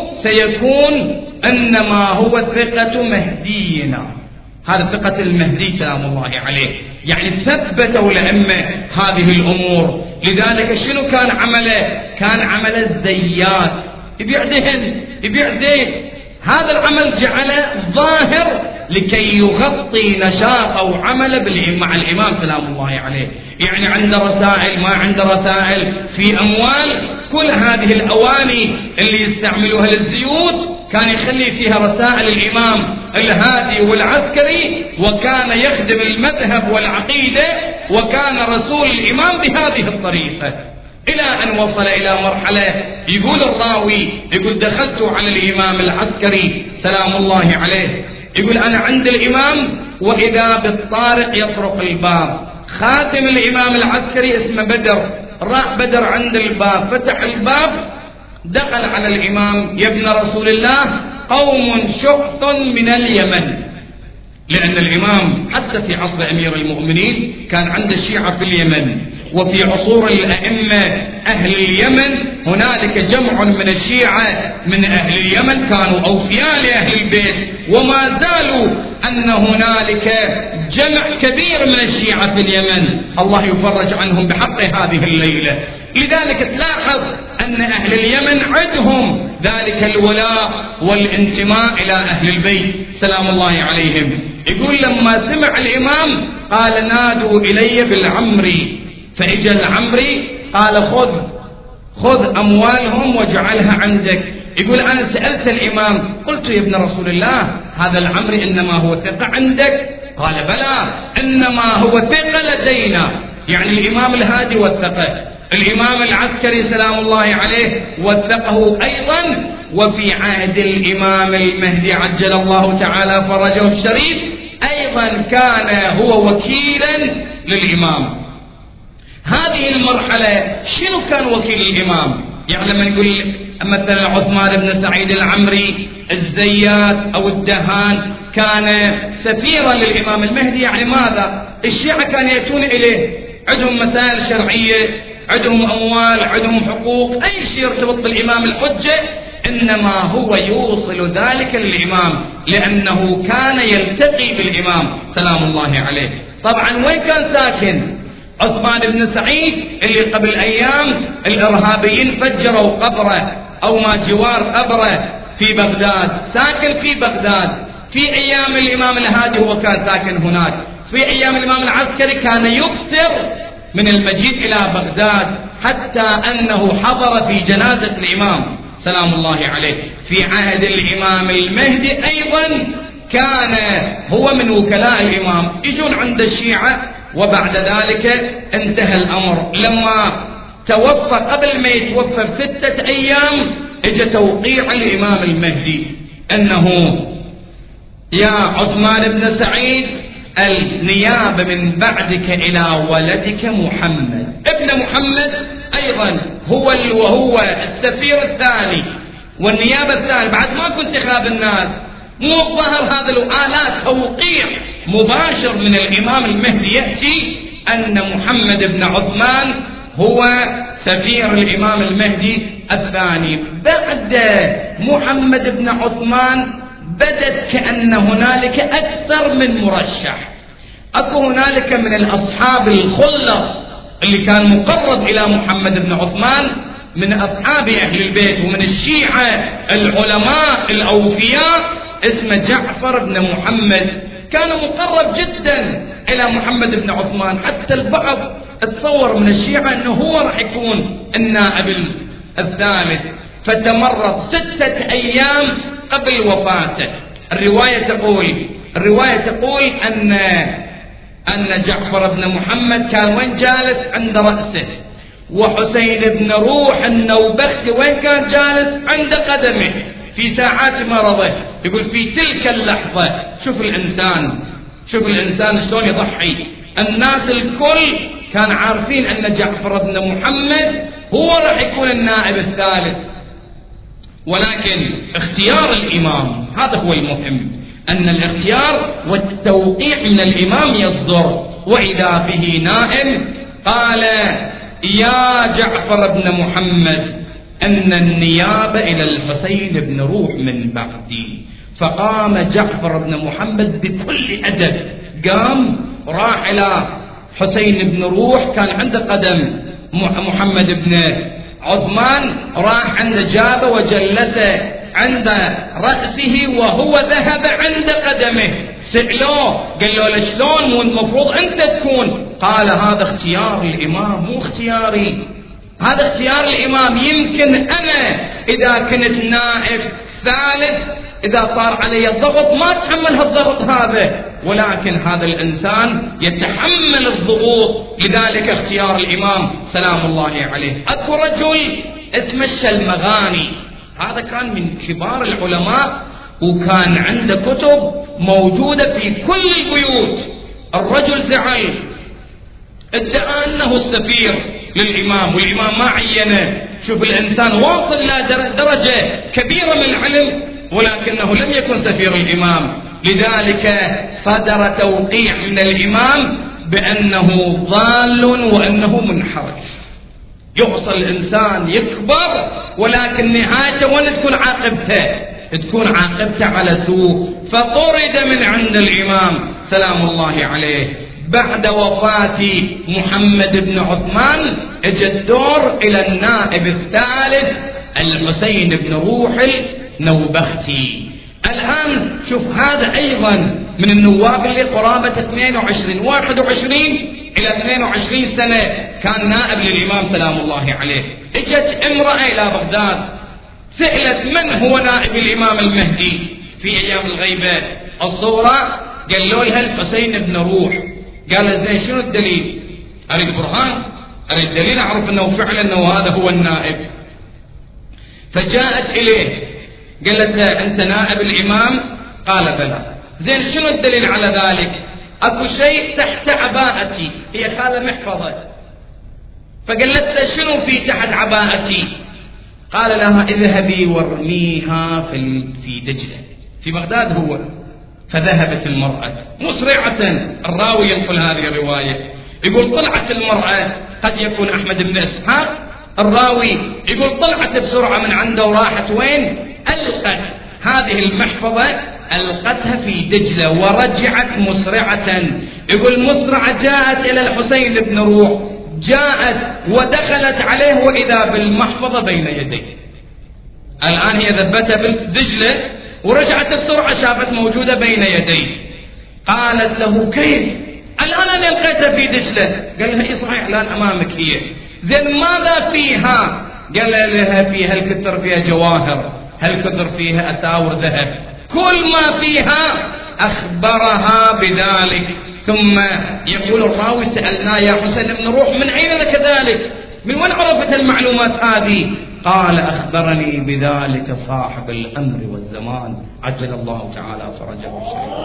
سيكون إنما هو ثقة مهدينا. هذا ثقة المهدي سلام الله عليه، يعني ثبتوا الأئمة هذه الأمور. لذلك شنو كان عمله؟ كان عمل الزيات، يبيع دهن، يبيع زيت. هذا العمل جعله ظاهر لكي يغطي نشاطه وعمله مع الإمام سلام الله عليه. يعني عنده رسائل، ما عنده رسائل، في أموال، كل هذه الأواني اللي يستعملوها للزيوت كان يخلي فيها رسائل الإمام الهادي والعسكري، وكان يخدم المذهب والعقيدة، وكان رسول الإمام بهذه الطريقة، إلى أن وصل إلى مرحلة يقول الراوي يقول دخلت على الإمام العسكري سلام الله عليه، يقول أنا عند الإمام وإذا بالطارق يطرق الباب، خاتم الإمام العسكري اسمه بدر، راح بدر عند الباب، فتح الباب، دخل على الإمام يا ابن رسول الله قوم شحط من اليمن، لأن الإمام حتى في عصر أمير المؤمنين كان عنده الشيعة في اليمن، وفي عصور الأئمة أهل اليمن هنالك جمع من الشيعة من أهل اليمن كانوا أوفياء لأهل البيت، وما زالوا أن هنالك جمع كبير من الشيعة في اليمن، الله يفرج عنهم بحق هذه الليلة. لذلك تلاحظ أن أهل اليمن عندهم ذلك الولاء والانتماء إلى أهل البيت سلام الله عليهم. يقول لما سمع الإمام قال نادوا إلي بالعمري، فإجا العمري قال خذ خذ أموالهم واجعلها عندك. يقول أنا سألت الإمام قلت يا ابن رسول الله هذا العمري إنما هو ثقة عندك؟ قال بلى إنما هو ثقة لدينا، يعني الإمام الهادي وثقه، الإمام العسكري سلام الله عليه وثقه أيضا، وفي عهد الإمام المهدي عجل الله تعالى فرجه الشريف أيضا كان هو وكيلا للإمام. هذه المرحلة شنو كان وكيل الإمام؟ يعني لما نقول مثلا عثمان بن سعيد العمري الزيات أو الدهان كان سفيرا للإمام المهدي، يعني ماذا؟ الشيعة كانوا يأتون إليه عندهم مسائل شرعية، عندهم أموال، عندهم حقوق، أي شيء يرتبط بالإمام الحجة إنما هو يوصل ذلك للإمام، لأنه كان يلتقي بالإمام سلام الله عليه. طبعا وين كان ساكن عثمان بن سعيد اللي قبل أيام الإرهابيين فجروا قبره أو ما جوار قبره في بغداد؟ ساكن في بغداد. في أيام الإمام الهادي هو كان ساكن هناك. في أيام الإمام العسكري كان يكثر من المجيء إلى بغداد، حتى أنه حضر في جنازة الإمام سلام الله عليه. في عهد الإمام المهدي أيضا كان هو من وكلاء الإمام، يجون عند الشيعة، وبعد ذلك انتهى الأمر. لما توفى قبل ما يتوفى بستة أيام اجى توقيع الإمام المهدي أنه يا عثمان بن سعيد النيابة من بعدك إلى ولدك محمد ابن محمد أيضا هو وهو السفير الثاني والنيابة الثانية، بعد ما كنت انتخاب الناس مو ظهر هذا الآلات توقيع مباشر من الإمام المهدي يأتي أن محمد بن عثمان هو سفير الإمام المهدي الثاني. بعد محمد بن عثمان بدت كأن هنالك أكثر من مرشح. أكو هنالك من الأصحاب الخلص اللي كان مقرب إلى محمد بن عثمان من أصحاب أهل البيت ومن الشيعة العلماء الأوفياء، اسمه جعفر بن محمد، كان مقرب جدا إلى محمد بن عثمان، حتى البعض تصور من الشيعة أنه هو راح يكون النائب الثالث. فتمرض ستة أيام قبل وفاته. الرواية تقول الرواية تقول أن أن جعفر بن محمد كان وين جالس عند رأسه، وحسين بن روح النوبختي وين كان جالس عند قدمه في ساعات مرضه. يقول في تلك اللحظة شوف الإنسان شوف الإنسان شلون يضحي. الناس الكل كان عارفين أن جعفر بن محمد هو راح يكون النائب الثالث، ولكن اختيار الإمام هذا هو المهم، أن الاختيار والتوقيع من الإمام يصدر. وإذا به نائب قال يا جعفر بن محمد أن النيابة إلى الحسين بن روح من بعدي. فقام جعفر بن محمد بكل أدب، قام راح إلى حسين بن روح كان عند قدم محمد بن عثمان، راح عند جابه وجلسه عند رأسه وهو ذهب عند قدمه. سألوه قال له شلون مو المفروض أنت تكون؟ قال هذا اختيار الإمام مو اختياري، هذا اختيار الإمام. يمكن أنا إذا كنت نائب ثالث إذا صار علي الضغط ما أتحمل هالضغط هذا، ولكن هذا الإنسان يتحمل الضغوط، لذلك اختيار الإمام سلام الله عليه. أكو رجل اسمه الشلمغاني، هذا كان من كبار العلماء وكان عنده كتب موجودة في كل البيوت. الرجل زعل، ادعى أنه السفير للإمام والإمام ما عينه. شوف الإنسان واصل إلى درجة كبيرة من العلم ولكنه لم يكن سفير الإمام، لذلك صدر توقيع من الإمام بأنه ضال وأنه منحرف. يوصل الإنسان يكبر ولكن نهايته وين تكون عاقبته؟ تكون عاقبته على سوء. فطرد من عند الإمام سلام الله عليه. بعد وفاة محمد بن عثمان اجى الدور إلى النائب الثالث الحسين بن روح النوبختي. الآن شوف هذا أيضا من النواب اللي قرابة اثنين وعشرين واحد وعشرين إلى اثنين وعشرين سنة كان نائب للإمام سلام الله عليه. اجت امرأة إلى بغداد سألت من هو نائب الإمام المهدي في أيام الغيبة الصغرى؟ قالوا لها الحسين بن روح. قال زين شنو الدليل؟ أريد برهان، أريد دليل أعرف أنه فعلا أنه هذا هو النائب. فجاءت إليه قالت له أنت نائب الإمام؟ قال بلى. زين شنو الدليل على ذلك؟ أكو شيء تحت عباءتي، هي هذا محفظة. فقالت له شنو في تحت عباءتي؟ قال لها اذهبي وارميها في في دجلة في بغداد هو. فذهبت المرأة مسرعة. الراوي ينقل هذه الرواية يقول طلعت المرأة، قد يكون أحمد بن إسحاق الراوي يقول طلعت بسرعة من عنده وراحت وين؟ ألقت هذه المحفظة، ألقتها في دجلة ورجعت مسرعة. يقول مسرعة جاءت إلى الحسين بن روح، جاءت ودخلت عليه وإذا بالمحفظة بين يديه. الآن هي ذبتها بالدجلة ورجعت بسرعة شافت موجودة بين يديه. قالت له كيف؟ الآن أنا لقيتها في دجلة. قال لها إيه صحيح الآن أمامك هي. زين ماذا فيها؟ قال لها فيها الكثر، فيها جواهر، هالكثر فيها أتاور ذهب، كل ما فيها. أخبرها بذلك. ثم يقول الراوي سألنا يا حسين بن روح من أين لك ذلك؟ من وين عرفت المعلومات هذه؟ قال أخبرني بذلك صاحب الأمر والزمان عجل الله تعالى فرجه الشريف.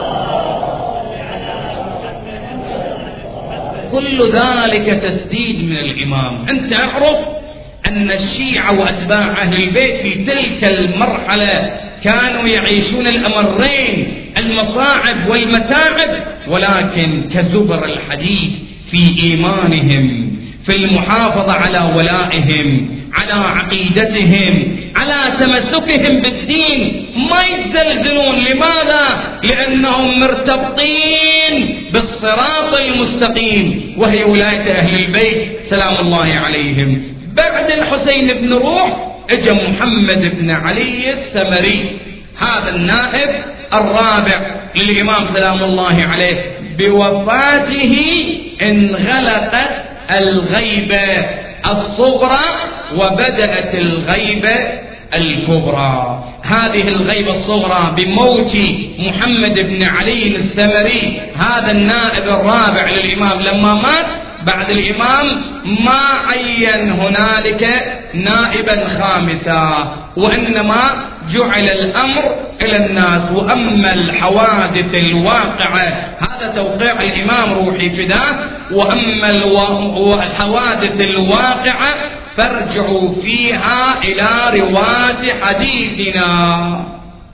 كل ذلك تسديد من الإمام. أنت أعرف أن الشيعة وأتباع أهل البيت في تلك المرحلة كانوا يعيشون الأمرين، المصاعب والمتاعب، ولكن كزبر الحديد في إيمانهم، في المحافظة على ولائهم، على عقيدتهم، على تمسكهم بالدين، ما يتزلزلون. لماذا؟ لأنهم مرتبطين بالصراط المستقيم وهي ولاية أهل البيت سلام الله عليهم. بعد الحسين بن روح اجى محمد بن علي السمري، هذا النائب الرابع للإمام سلام الله عليه. بوفاته انغلقت الغيبة الصغرى وبدأت الغيبة الكبرى. هذه الغيبة الصغرى بموت محمد بن علي السمري، هذا النائب الرابع للإمام. لما مات بعد الإمام ما عين هنالك نائبا خامسا، وإنما جعل الأمر إلى الناس. وأما الحوادث الواقعة هذا توقيع الإمام روحي فداه، وأما الحوادث الواقعة فارجعوا فيها إلى رواة حديثنا.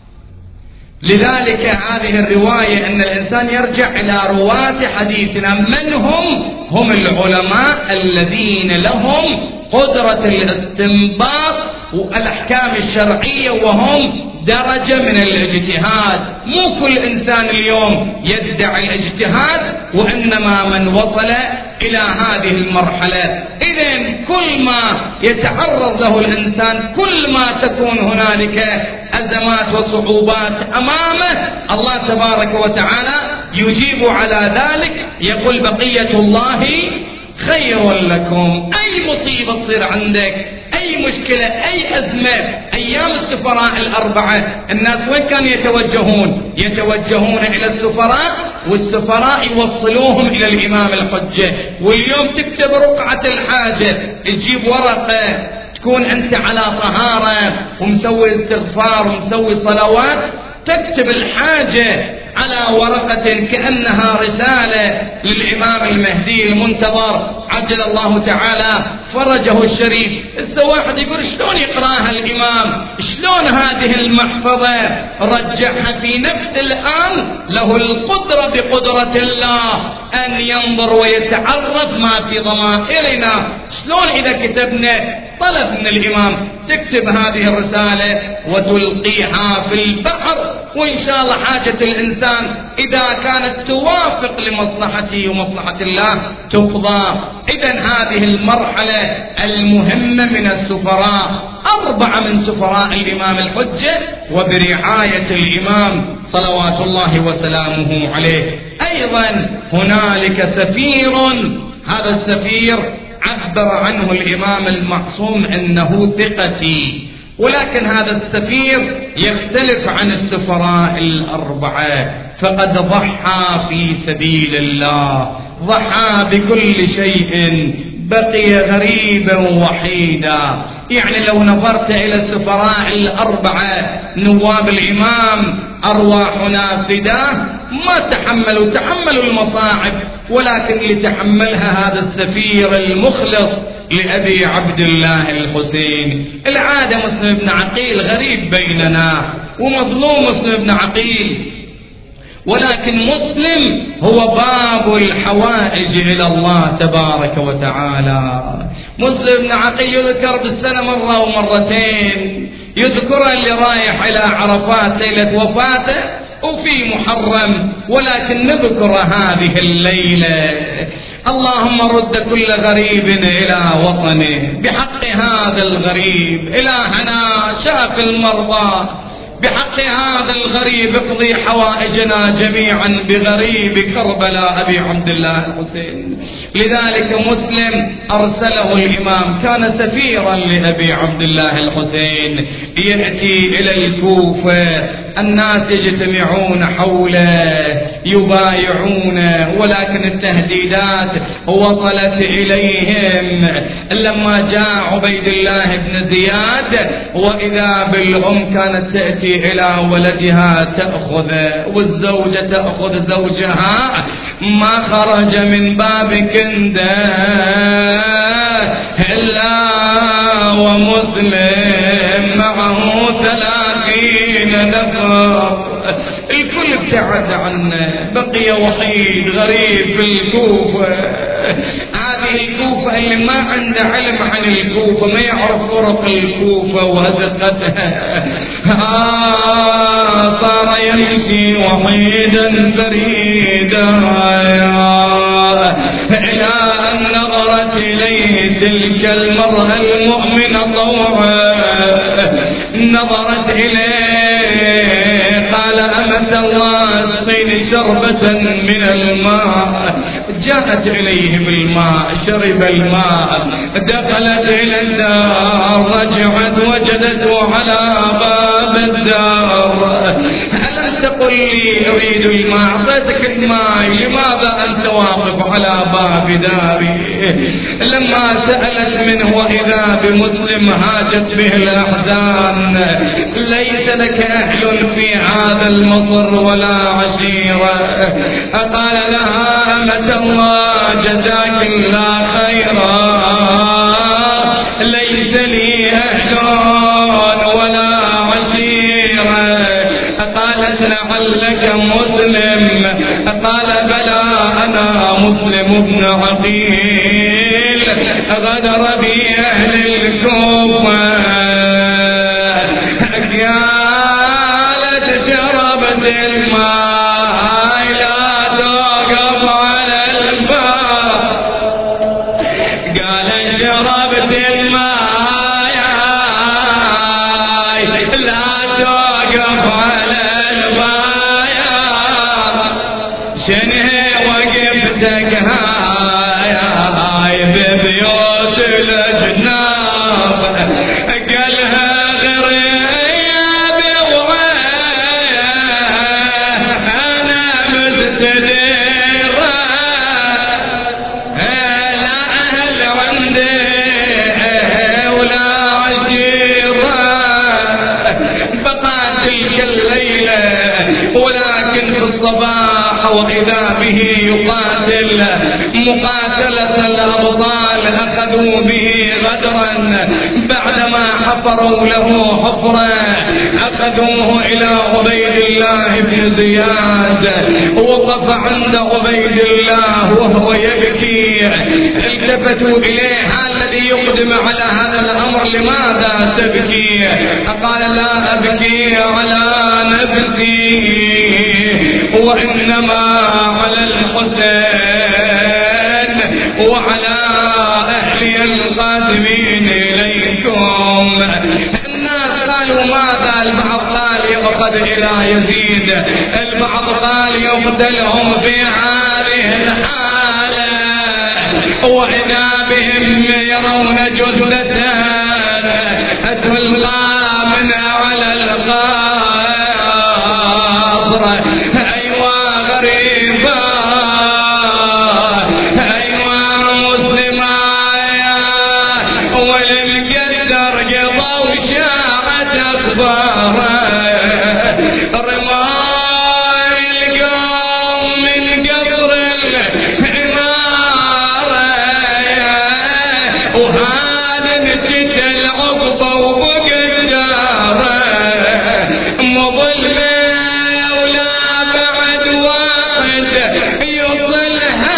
لذلك هذه الرواية أن الإنسان يرجع إلى رواة حديثنا. من هم؟ هم العلماء الذين لهم قدرة الاستنباط والأحكام الشرعية، وهم درجة من الاجتهاد. مو كل إنسان اليوم يدعي الاجتهاد، وإنما من وصل إلى هذه المرحلة. إذن كل ما يتعرض له الإنسان، كل ما تكون هنالك أزمات وصعوبات أمامه، الله تبارك وتعالى يجيب على ذلك. يقول بقية الله خير لكم. أي مصيبة تصير عندك، أي مشكلة، أي أزمة، أيام السفراء الأربعة الناس وين كانوا يتوجهون؟ يتوجهون إلى السفراء، والسفراء يوصلوهم إلى الإمام الحجة. واليوم تكتب رقعة الحاجة، تجيب ورقة تكون أنت على طهارة ومسوي استغفار ومسوي صلوات، تكتب الحاجة على ورقة كأنها رسالة للإمام المهدي المنتظر عجل الله تعالى فرجه الشريف. إذا واحد يقول شلون يقراها الإمام، شلون هذه المحفظة رجعها في نفس الآن له القدرة بقدرة الله أن ينظر ويتعرف ما في ضمائرنا. شلون إذا كتبنا طلب من الإمام تكتب هذه الرسالة وتلقيها في البحر، وإن شاء الله حاجة الإنسان إذا كانت توافق لمصلحته ومصلحة الله تقضى. إذن هذه المرحلة المهمة من السفراء، أربعة من سفراء الإمام الحجة وبرعاية الإمام صلوات الله وسلامه عليه. أيضا هنالك سفير، هذا السفير عبر عنه الإمام المعصوم أنه ثقتي، ولكن هذا السفير يختلف عن السفراء الأربعة، فقد ضحى في سبيل الله، ضحى بكل شيء، بقي غريبا وحيدا. يعني لو نظرت إلى السفراء الأربعة نواب الإمام أرواحنا فداه، ما تحملوا تحملوا المصاعب، ولكن لتحملها هذا السفير المخلص لأبي عبد الله الحسين. العادة مسلم بن عقيل غريب بيننا ومظلوم مسلم بن عقيل، ولكن مسلم هو باب الحوائج إلى الله تبارك وتعالى. مسلم بن عقيل يذكر بالسنة مرة ومرتين، يذكر اللي رايح إلى عرفات ليلة وفاته وفي محرم، ولكن نذكر هذه الليلة. اللهم رد كل غريب إلى وطنه بحق هذا الغريب، إلهنا شاف المرضى، بحق هذا الغريب اقضي حوائجنا جميعا بغريب كربلاء أبي عبد الله الحسين. لذلك مسلم أرسله الإمام، كان سفيرا لأبي عبد الله الحسين، يأتي إلى الكوفة، الناس يجتمعون حوله يبايعونه، ولكن التهديدات وصلت إليهم. لما جاء عبيد الله بن زياد وإذا بالأم كانت تأتي إلى ولدها تأخذه، والزوجة تأخذ زوجها، ما خرج من باب كنده إلا ومسلم معه ثلاثين نفر، الكل ابتعد عنه، بقي وحيد غريب في الكوفة. هذه الكوفة اللي ما عنده علم عن الكوفة، ما يعرف طرق الكوفة وأزقتها، آه صار يمشي وحيدا فريدا إلى أن نظرت إليه تلك المرأة المؤمنة طوعا، نظرت إليه قال أمة الله اسقيني شربة من الماء. جاءت إليه بالماء، شرب الماء، دخلت إلى الدار، رجعت وجدته على باب الدار. ألم تقل لي أريد الماء؟ أعطيتك الماء، لماذا أنت واقف على باب داري؟ لما سألت منه وإذا بمسلم هاجت به الأحزان، ليس لك أهل في هذا المصر ولا عشيرة. قال لها أمة الله جزاك الله خيرا، ليس لي أهل ولا عشيرة. قالت لعلك مسلم؟ قال بلى أنا مسلم بن عقيل، غدر بي أهل الكوفة، قالت شربت الماء لا توقف على الباب، قال شربت الماء لا توقف على الباب، شنه وقفتك هاي هاي ببيوت الأجناب، قالها وإذا به يقاتل مقاتل ثلاث الأبطال أخذوا به غدرا بعدما حفروا له حفرة أخذوه إلى عبيد الله بن زياد. وقف عند عبيد الله وهو يبكي. التفتوا إليه: الذي يقدم على هذا الأمر لماذا تبكي؟ قال: لا أبكي على نفسي وإنما على الحسين وعلى أهلي القادمين إليكم. الناس قالوا ماذا؟ البعض قال يؤخذ إلى يزيد، البعض قال يقتلهم في هذه الحالة، وإذا بهم يرون جثة تلقى من على القبر. أيوا غريبة أيوا مسلمة وللقدر قضى وشاعت أخباره. رماي القوم من قبر العمارة وهذا نسيت العقبة وبقت داره. مظلمة ولا بعد واحد يوصلها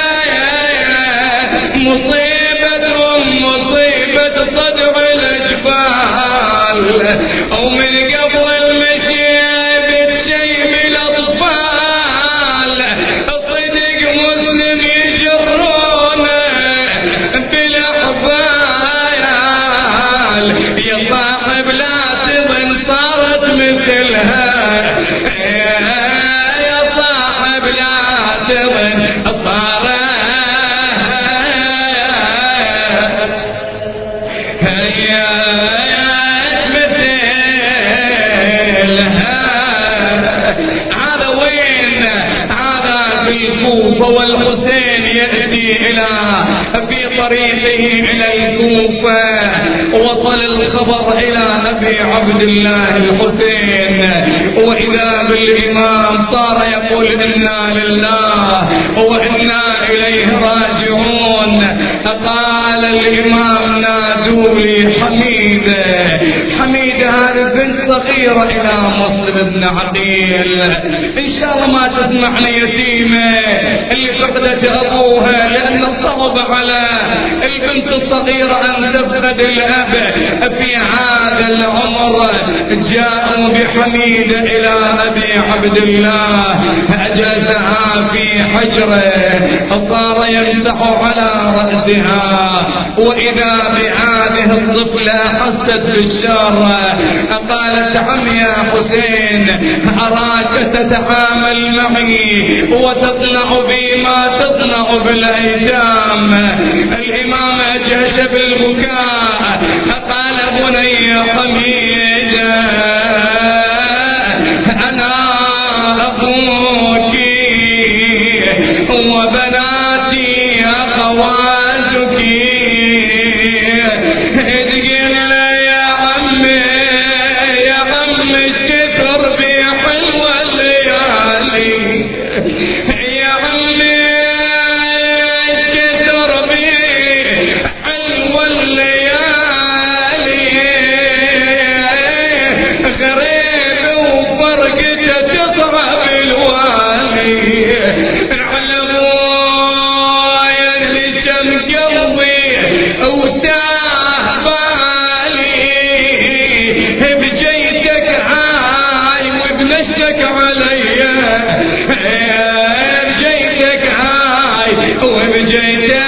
مصيبة مصيبة صدع الأجفال. ومن قبل المشي بتشي من الأطفال صدق مسلم يجرونه بالأحفال. يا صاحب لا تظن صارت مثلها، يا صاحب لا تظن صارت هذا وين؟ هذا في الكوفة، والحسين يأتي إلى في طريقه إلى الكوفة. وصل الخبر إلى أبي عبد الله الحسين، وإذا بالإمام صار يقول: إنا لله وإنا إليه راجعون. قال الإمام: نادوا لي حميدة. حميدة هذه بنت صغيرة إلى مسلم بن عقيل، إن شاء الله ما تسمعنا يتيمة اللي فقدت أبوها، لأن صعب على البنت الصغيرة أن تفقد الأب في هذا العمر. جاءوا بحميدة إلى أبي عبد الله، أجازها في حجره، صار يمسح على رأسها. وإذا بهذه الطفلة حست بالشر، قالت: عم يا حسين، أراك تتعامل معي وتصنع بي ما تصنع بالأيتام. الإمام جهش بالبكاء، قال: بني حميدة، أنا أخوك وبناتي أخواتك. تقول يا عمي يا عمي اشكثر بي حلوة الليالي، يا عمي اشكثر بي حلوة الليالي. غريب وفرقته تصعب الوالي. علموا يا اللي شم قلبي وتاه بالي، بجيتك هاي وبنشتك علي، بجيتك هاي وبجيتك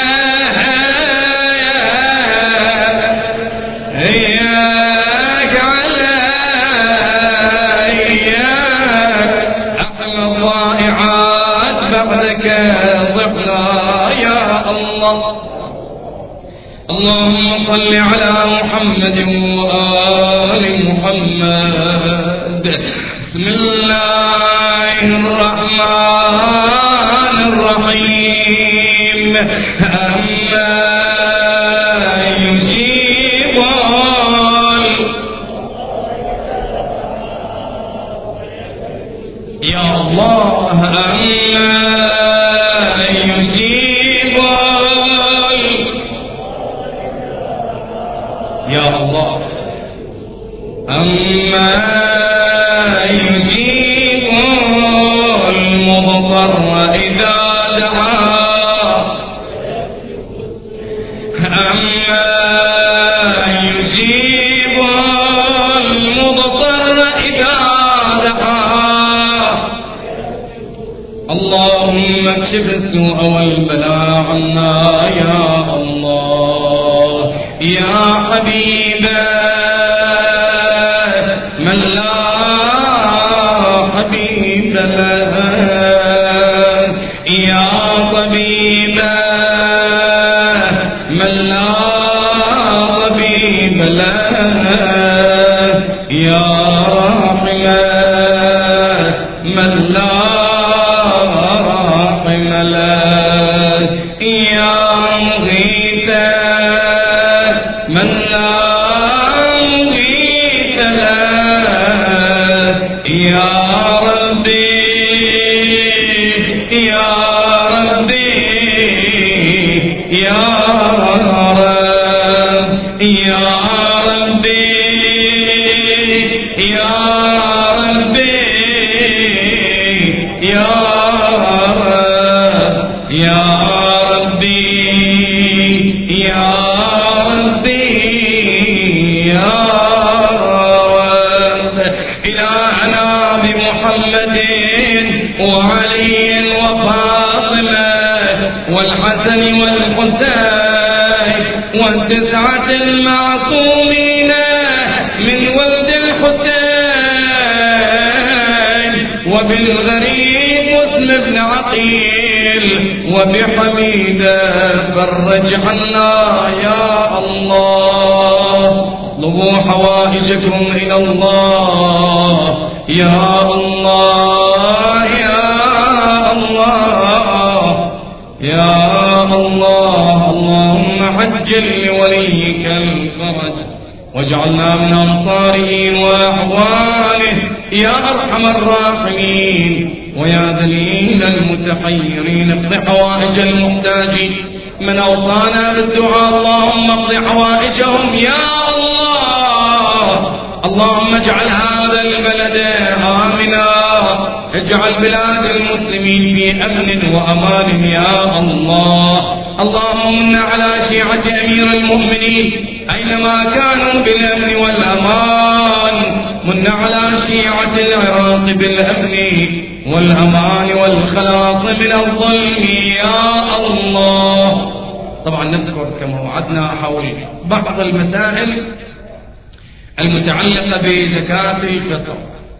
اللهم صل على محمد وآل محمد. بسم الله الرحمن الرحيم. أما يجيب يا الله، أما يجيب يجيب المضطر إذا دعاه أما يجيب المضطر إذا دعاه اللهم اكشف السوء والبلاء عنا يا الله يا حبيبا من لا حبيب له يا طبيبا من لا طبيب له يا راحما من لا راحم له يا مغيثا من لا مغيث له يا ربي يا ربي يا رب يا ربي يا ربي يا رب يا ربي يا ربي يا رب إلهنا بمحمد وعلي وفاطمة والحسن والحسين والتسعة المعصومين من ولد الحسين وبالغريب مسلم بن عقيل وبحميدة فرج عنا يا الله اطلبوا حوائجكم إلى الله يا الله يا الله يا الله اللهم عجل لوليك الفرج واجعلنا من أنصاره وأحواله يا أرحم الراحمين ويا ذليل المتحيرين اقض حوائج المحتاجين من أوصانا بالدعاء اللهم اقض حوائجهم يا الله اللهم اجعل هذا البلد آمنا اجعل بلاد المسلمين في أمن وأمان يا الله اللهم من على شيعة أمير المؤمنين أينما كانوا بالأمن والأمان من على شيعة العراق بالأمن والأمان والخلاص من الظلم يا الله. طبعا نذكر كما وعدنا حول بعض المسائل المتعلقة بزكاة الفطر.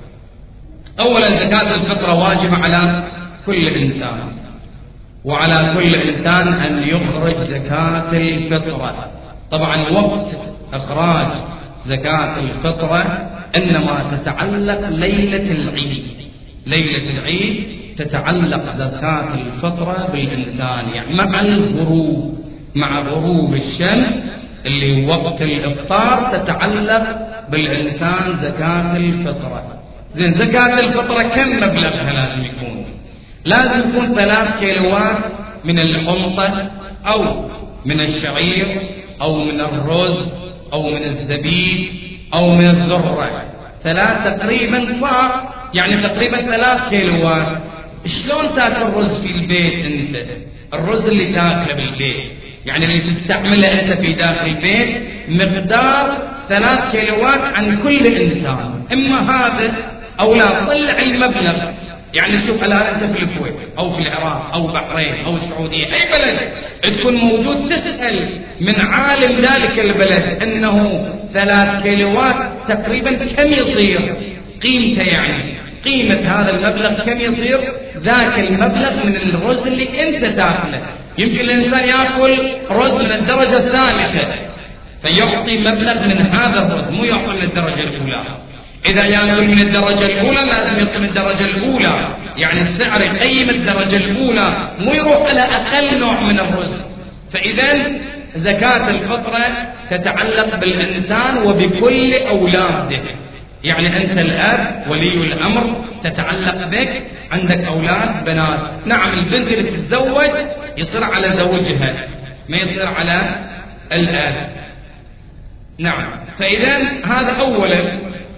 أولا زكاة الفطر واجبة على كل إنسان، وعلى كل إنسان أن يخرج زكاة الفطرة. طبعا وقت إخراج زكاة الفطرة إنما تتعلق ليلة العيد. ليلة العيد تتعلق زكاة الفطرة بالإنسان، يعني مع الغروب مع غروب الشمس اللي وقت الإفطار تتعلق بالإنسان زكاة الفطرة. زين زكاة الفطرة كم مبلغها لازم يكون؟ لازم يكون ثلاث كيلوات من الحنطة أو من الشعير أو من الرز أو من الزبيب أو من الذرة. ثلاث تقريبا صار يعني تقريبا ثلاث كيلوات. شلون تاكل الرز في البيت انت؟ الرز اللي تاكله بالبيت يعني اللي تستعمله انت في داخل البيت مقدار ثلاث كيلوات عن كل انسان. اما هذا او لا طلع المبلغ. يعني شوف الان انت في الكويت او في العراق او بحرين او السعوديه اي بلد تكون موجود تسال من عالم ذلك البلد انه ثلاث كيلوات تقريبا كم يصير قيمته، يعني قيمة هذا المبلغ كم يصير ذاك المبلغ من الرز اللي انت تاكله. يمكن الانسان ياكل رز من الدرجة الثالثة فيعطي مبلغ من هذا الرز، مو يعطي من الدرجة الأولى. إذا ياكل من الدرجة الأولى لازم يعطي من الدرجة الأولى، يعني السعر يقيم الدرجة الأولى مو يروح على أقل نوع من الرز. فإذا زكاة الفطرة تتعلق بالإنسان وبكل أولاده. يعني أنت الأب ولي الأمر تتعلق بك، عندك أولاد بنات. نعم البنت اللي تتزوج يصير على زوجها ما يصير على الأب. نعم فإذا هذا أولا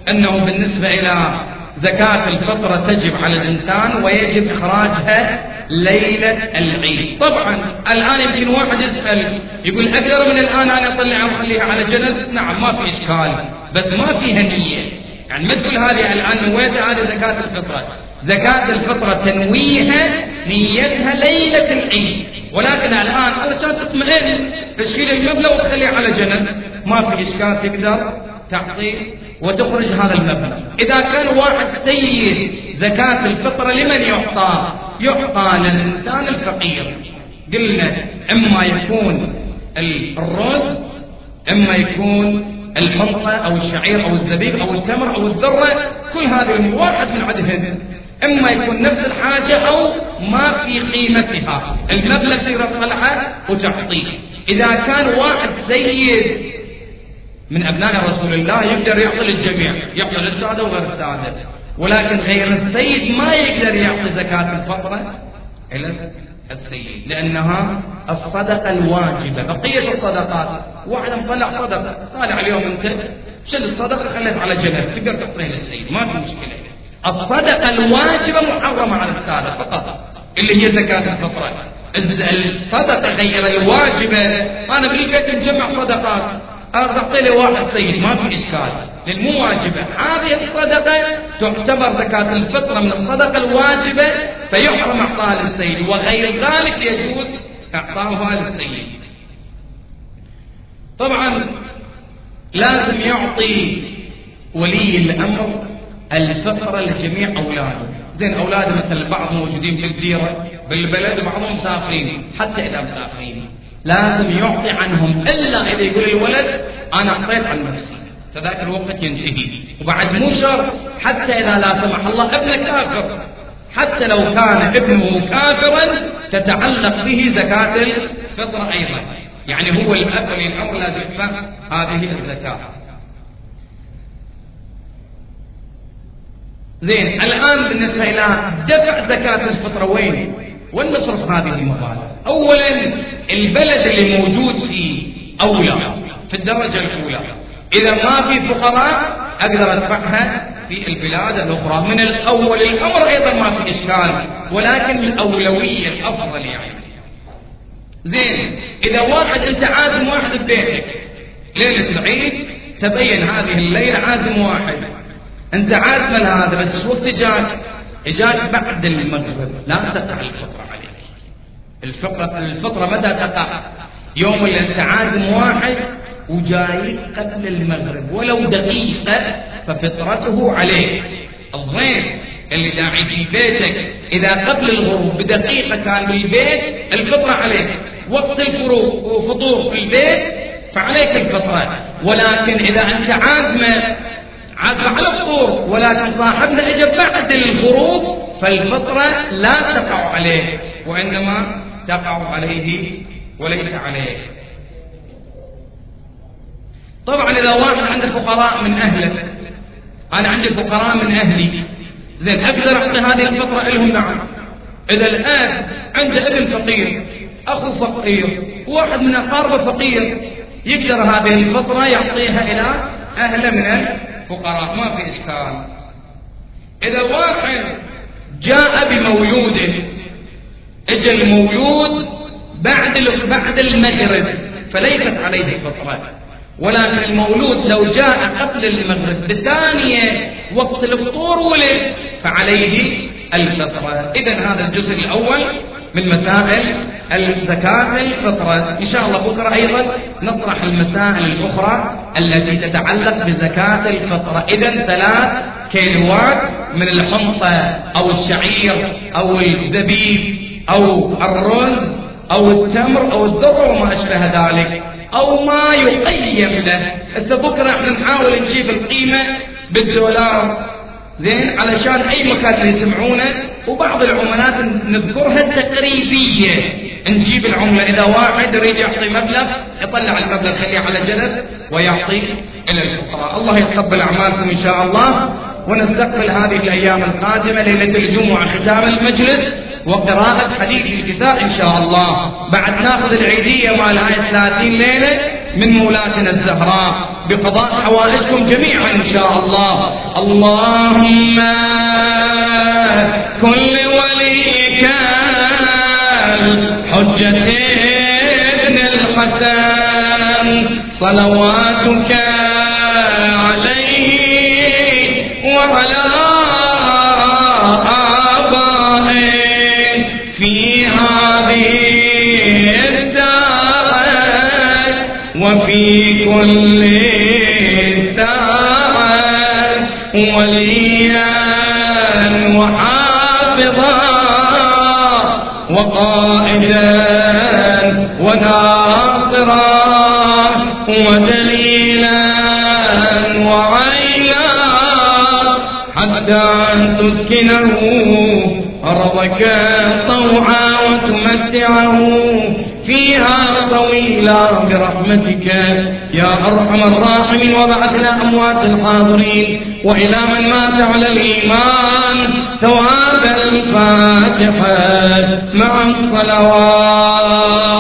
أنه بالنسبة إلى زكاة الفطرة تجب على الإنسان ويجب إخراجها ليلة العيد. طبعا الآن يمكن واحد يسأل يقول أقدر من الآن أنا أطلع وأخليها على جنب؟ نعم ما في إشكال، بس ما فيها نية. يعني ما تقول هذه الآن نويتها هذه زكاة الفطرة. زكاة الفطرة تنويها نيتها ليلة العيد، ولكن الآن علشان تطمئن تشيل المبلغ وتخليه على جنب ما في إشكال، تقدر تعطيه وتخرج هذا المبلغ. إذا كان واحد سيد زكاة الفطرة لمن يعطى؟ يعطى للإنسان الفقير. قلنا إما يكون الرز، إما يكون الحنطة أو الشعير أو الزبيب أو التمر أو الذرة، كل هذه واحد من عدهن. إما يكون نفس الحاجة أو ما في قيمتها، المبلغ تصير تطلعه وتعطيه. إذا كان واحد سيد من أبناء رسول الله يقدر يعطي للجميع، يعطي للسادة وغير السادة، ولكن غير السيد ما يقدر يعطي زكاة الفطرة إلى السيد، لأنها الصدقة الواجبة. بقية الصدقات واحد مطلع صدقة طالع اليوم أنت شل الصدقة خليت على جنب تقدر تعطيها للسيد ما في مشكلة. الصدقة الواجبة محرمة على السادة فقط اللي هي زكاة الفطرة. الصدقة غير الواجبة أنا بالبيت نجمع صدقات أعطي لي واحد سيد ما في إشكال لأن مو واجبة. هذه الصدقة تعتبر زكاة الفطرة من الصدقة الواجبة فيحرم إعطاها للسيد، وغير ذلك يجوز إعطاها للسيد. طبعا لازم يعطي ولي الأمر الفطرة لجميع أولاده. زين أولاده مثل بعض موجودين في الديرة بالبلد وبعضهم مسافرين، حتى إذا مسافرين لازم يعطي عنهم، إلا إذا يقول الولد أنا أعطيت عن نفسي فذاك الوقت ينتهي. وبعد مو شرط حتى إذا لا سمح الله ابنك كافر، حتى لو كان ابنه كافرا تتعلق به زكاة الفطرة أيضا. يعني هو الأب ولي الأمر لازم يدفع هذه الزكاة. زين الآن بالنسبة إلى دفع زكاة الفطرة وين؟ وين نصرف هذه المبالغ؟ أولا البلد اللي موجود فيه أولى في الدرجة الأولى. إذا ما في فقراء أقدر أدفعها في البلاد الأخرى من الأول. الأمر أيضا ما في إشكال، ولكن الأولوية الأفضل يعني. زين إذا واحد أنت عازم واحد ببيتك ليلة العيد، تبين هذه الليلة عازم واحد أنت عازم هذا، بس وقت جاك جاك بعد المغرب لا تقع الفطرة عليك. الفطرة الفطرة متى تقع؟ يوم اللي أنت عازم واحد وجايك قبل المغرب ولو دقيقة ففطرته عليك. الضيف اللي داعي في بيتك إذا قبل الغروب بدقيقة كان بالبيت الفطرة عليك، وقت الفروض وفطور في البيت فعليك الفطرة. ولكن إذا أنت عازمة عازمة على فطور ولكن صاحبنا إجا بعد الغروب فالفطرة لا تقع عليه وإنما تقع عليه وليس عليه. طبعا إذا واحد عنده فقراء من أهله، أنا عندي فقراء من أهلي، زين أقدر أعطي هذه الفطرة لهم؟ نعم. إذا الآن عنده ابن فقير، أخو فقير، واحد من أقاربه فقير، يقدر هذه الفطرة يعطيها إلى أهله من الفقراء ما في إشكال. إذا واحد جاء بمولوده، اجى المولود بعد بعد المغرب فليست عليه الفطرة، ولكن المولود لو جاء قبل المغرب بثانية وقت الفطور ولد فعليه الفطرة. إذن هذا الجزء الأول من مسائل الزكاة الفطرة. إن شاء الله بكرة أيضا نطرح المسائل الأخرى التي تتعلق بزكاة الفطرة. إذن ثلاث كيلوات من الحنطة أو الشعير أو الزبيب أو الرز أو التمر أو الذرة وما أشبه ذلك أو ما يقيم له. هسه بكرة احنا نحاول نجيب القيمة بالدولار زين علشان أي مكان يسمعونه، وبعض العملات نذكرها تقريبية، نجيب العملة. إذا واحد يريد يعطي مبلغ يطلع المبلغ خليه على جنب ويعطي إلى الفقراء. الله يتقبل أعمالكم إن شاء الله، ونستقبل هذه الأيام القادمة ليلة الجمعة ختام المجلس وقراءة حديث الكتاب إن شاء الله. بعد ناخذ العيدية مال هاي ثلاثين ليلة من مولاتنا الزهراء بقضاء حوائجكم جميعا إن شاء الله. اللهم كل وليك الحجة ابن الحسن صلواتك عليه وعلى آبائه في هذه الدار وفي كل دار وليا وحافظا وقائدا وناصرا ودليلا وعينا حتى تسكنه أرضك طوعا وتمتعه فيها طويلا برحمتك يا أرحم الراحمين. وبعثنا أموات الحاضرين وإلى من مات على الإيمان ثواب الفاتحة مع الصلوات.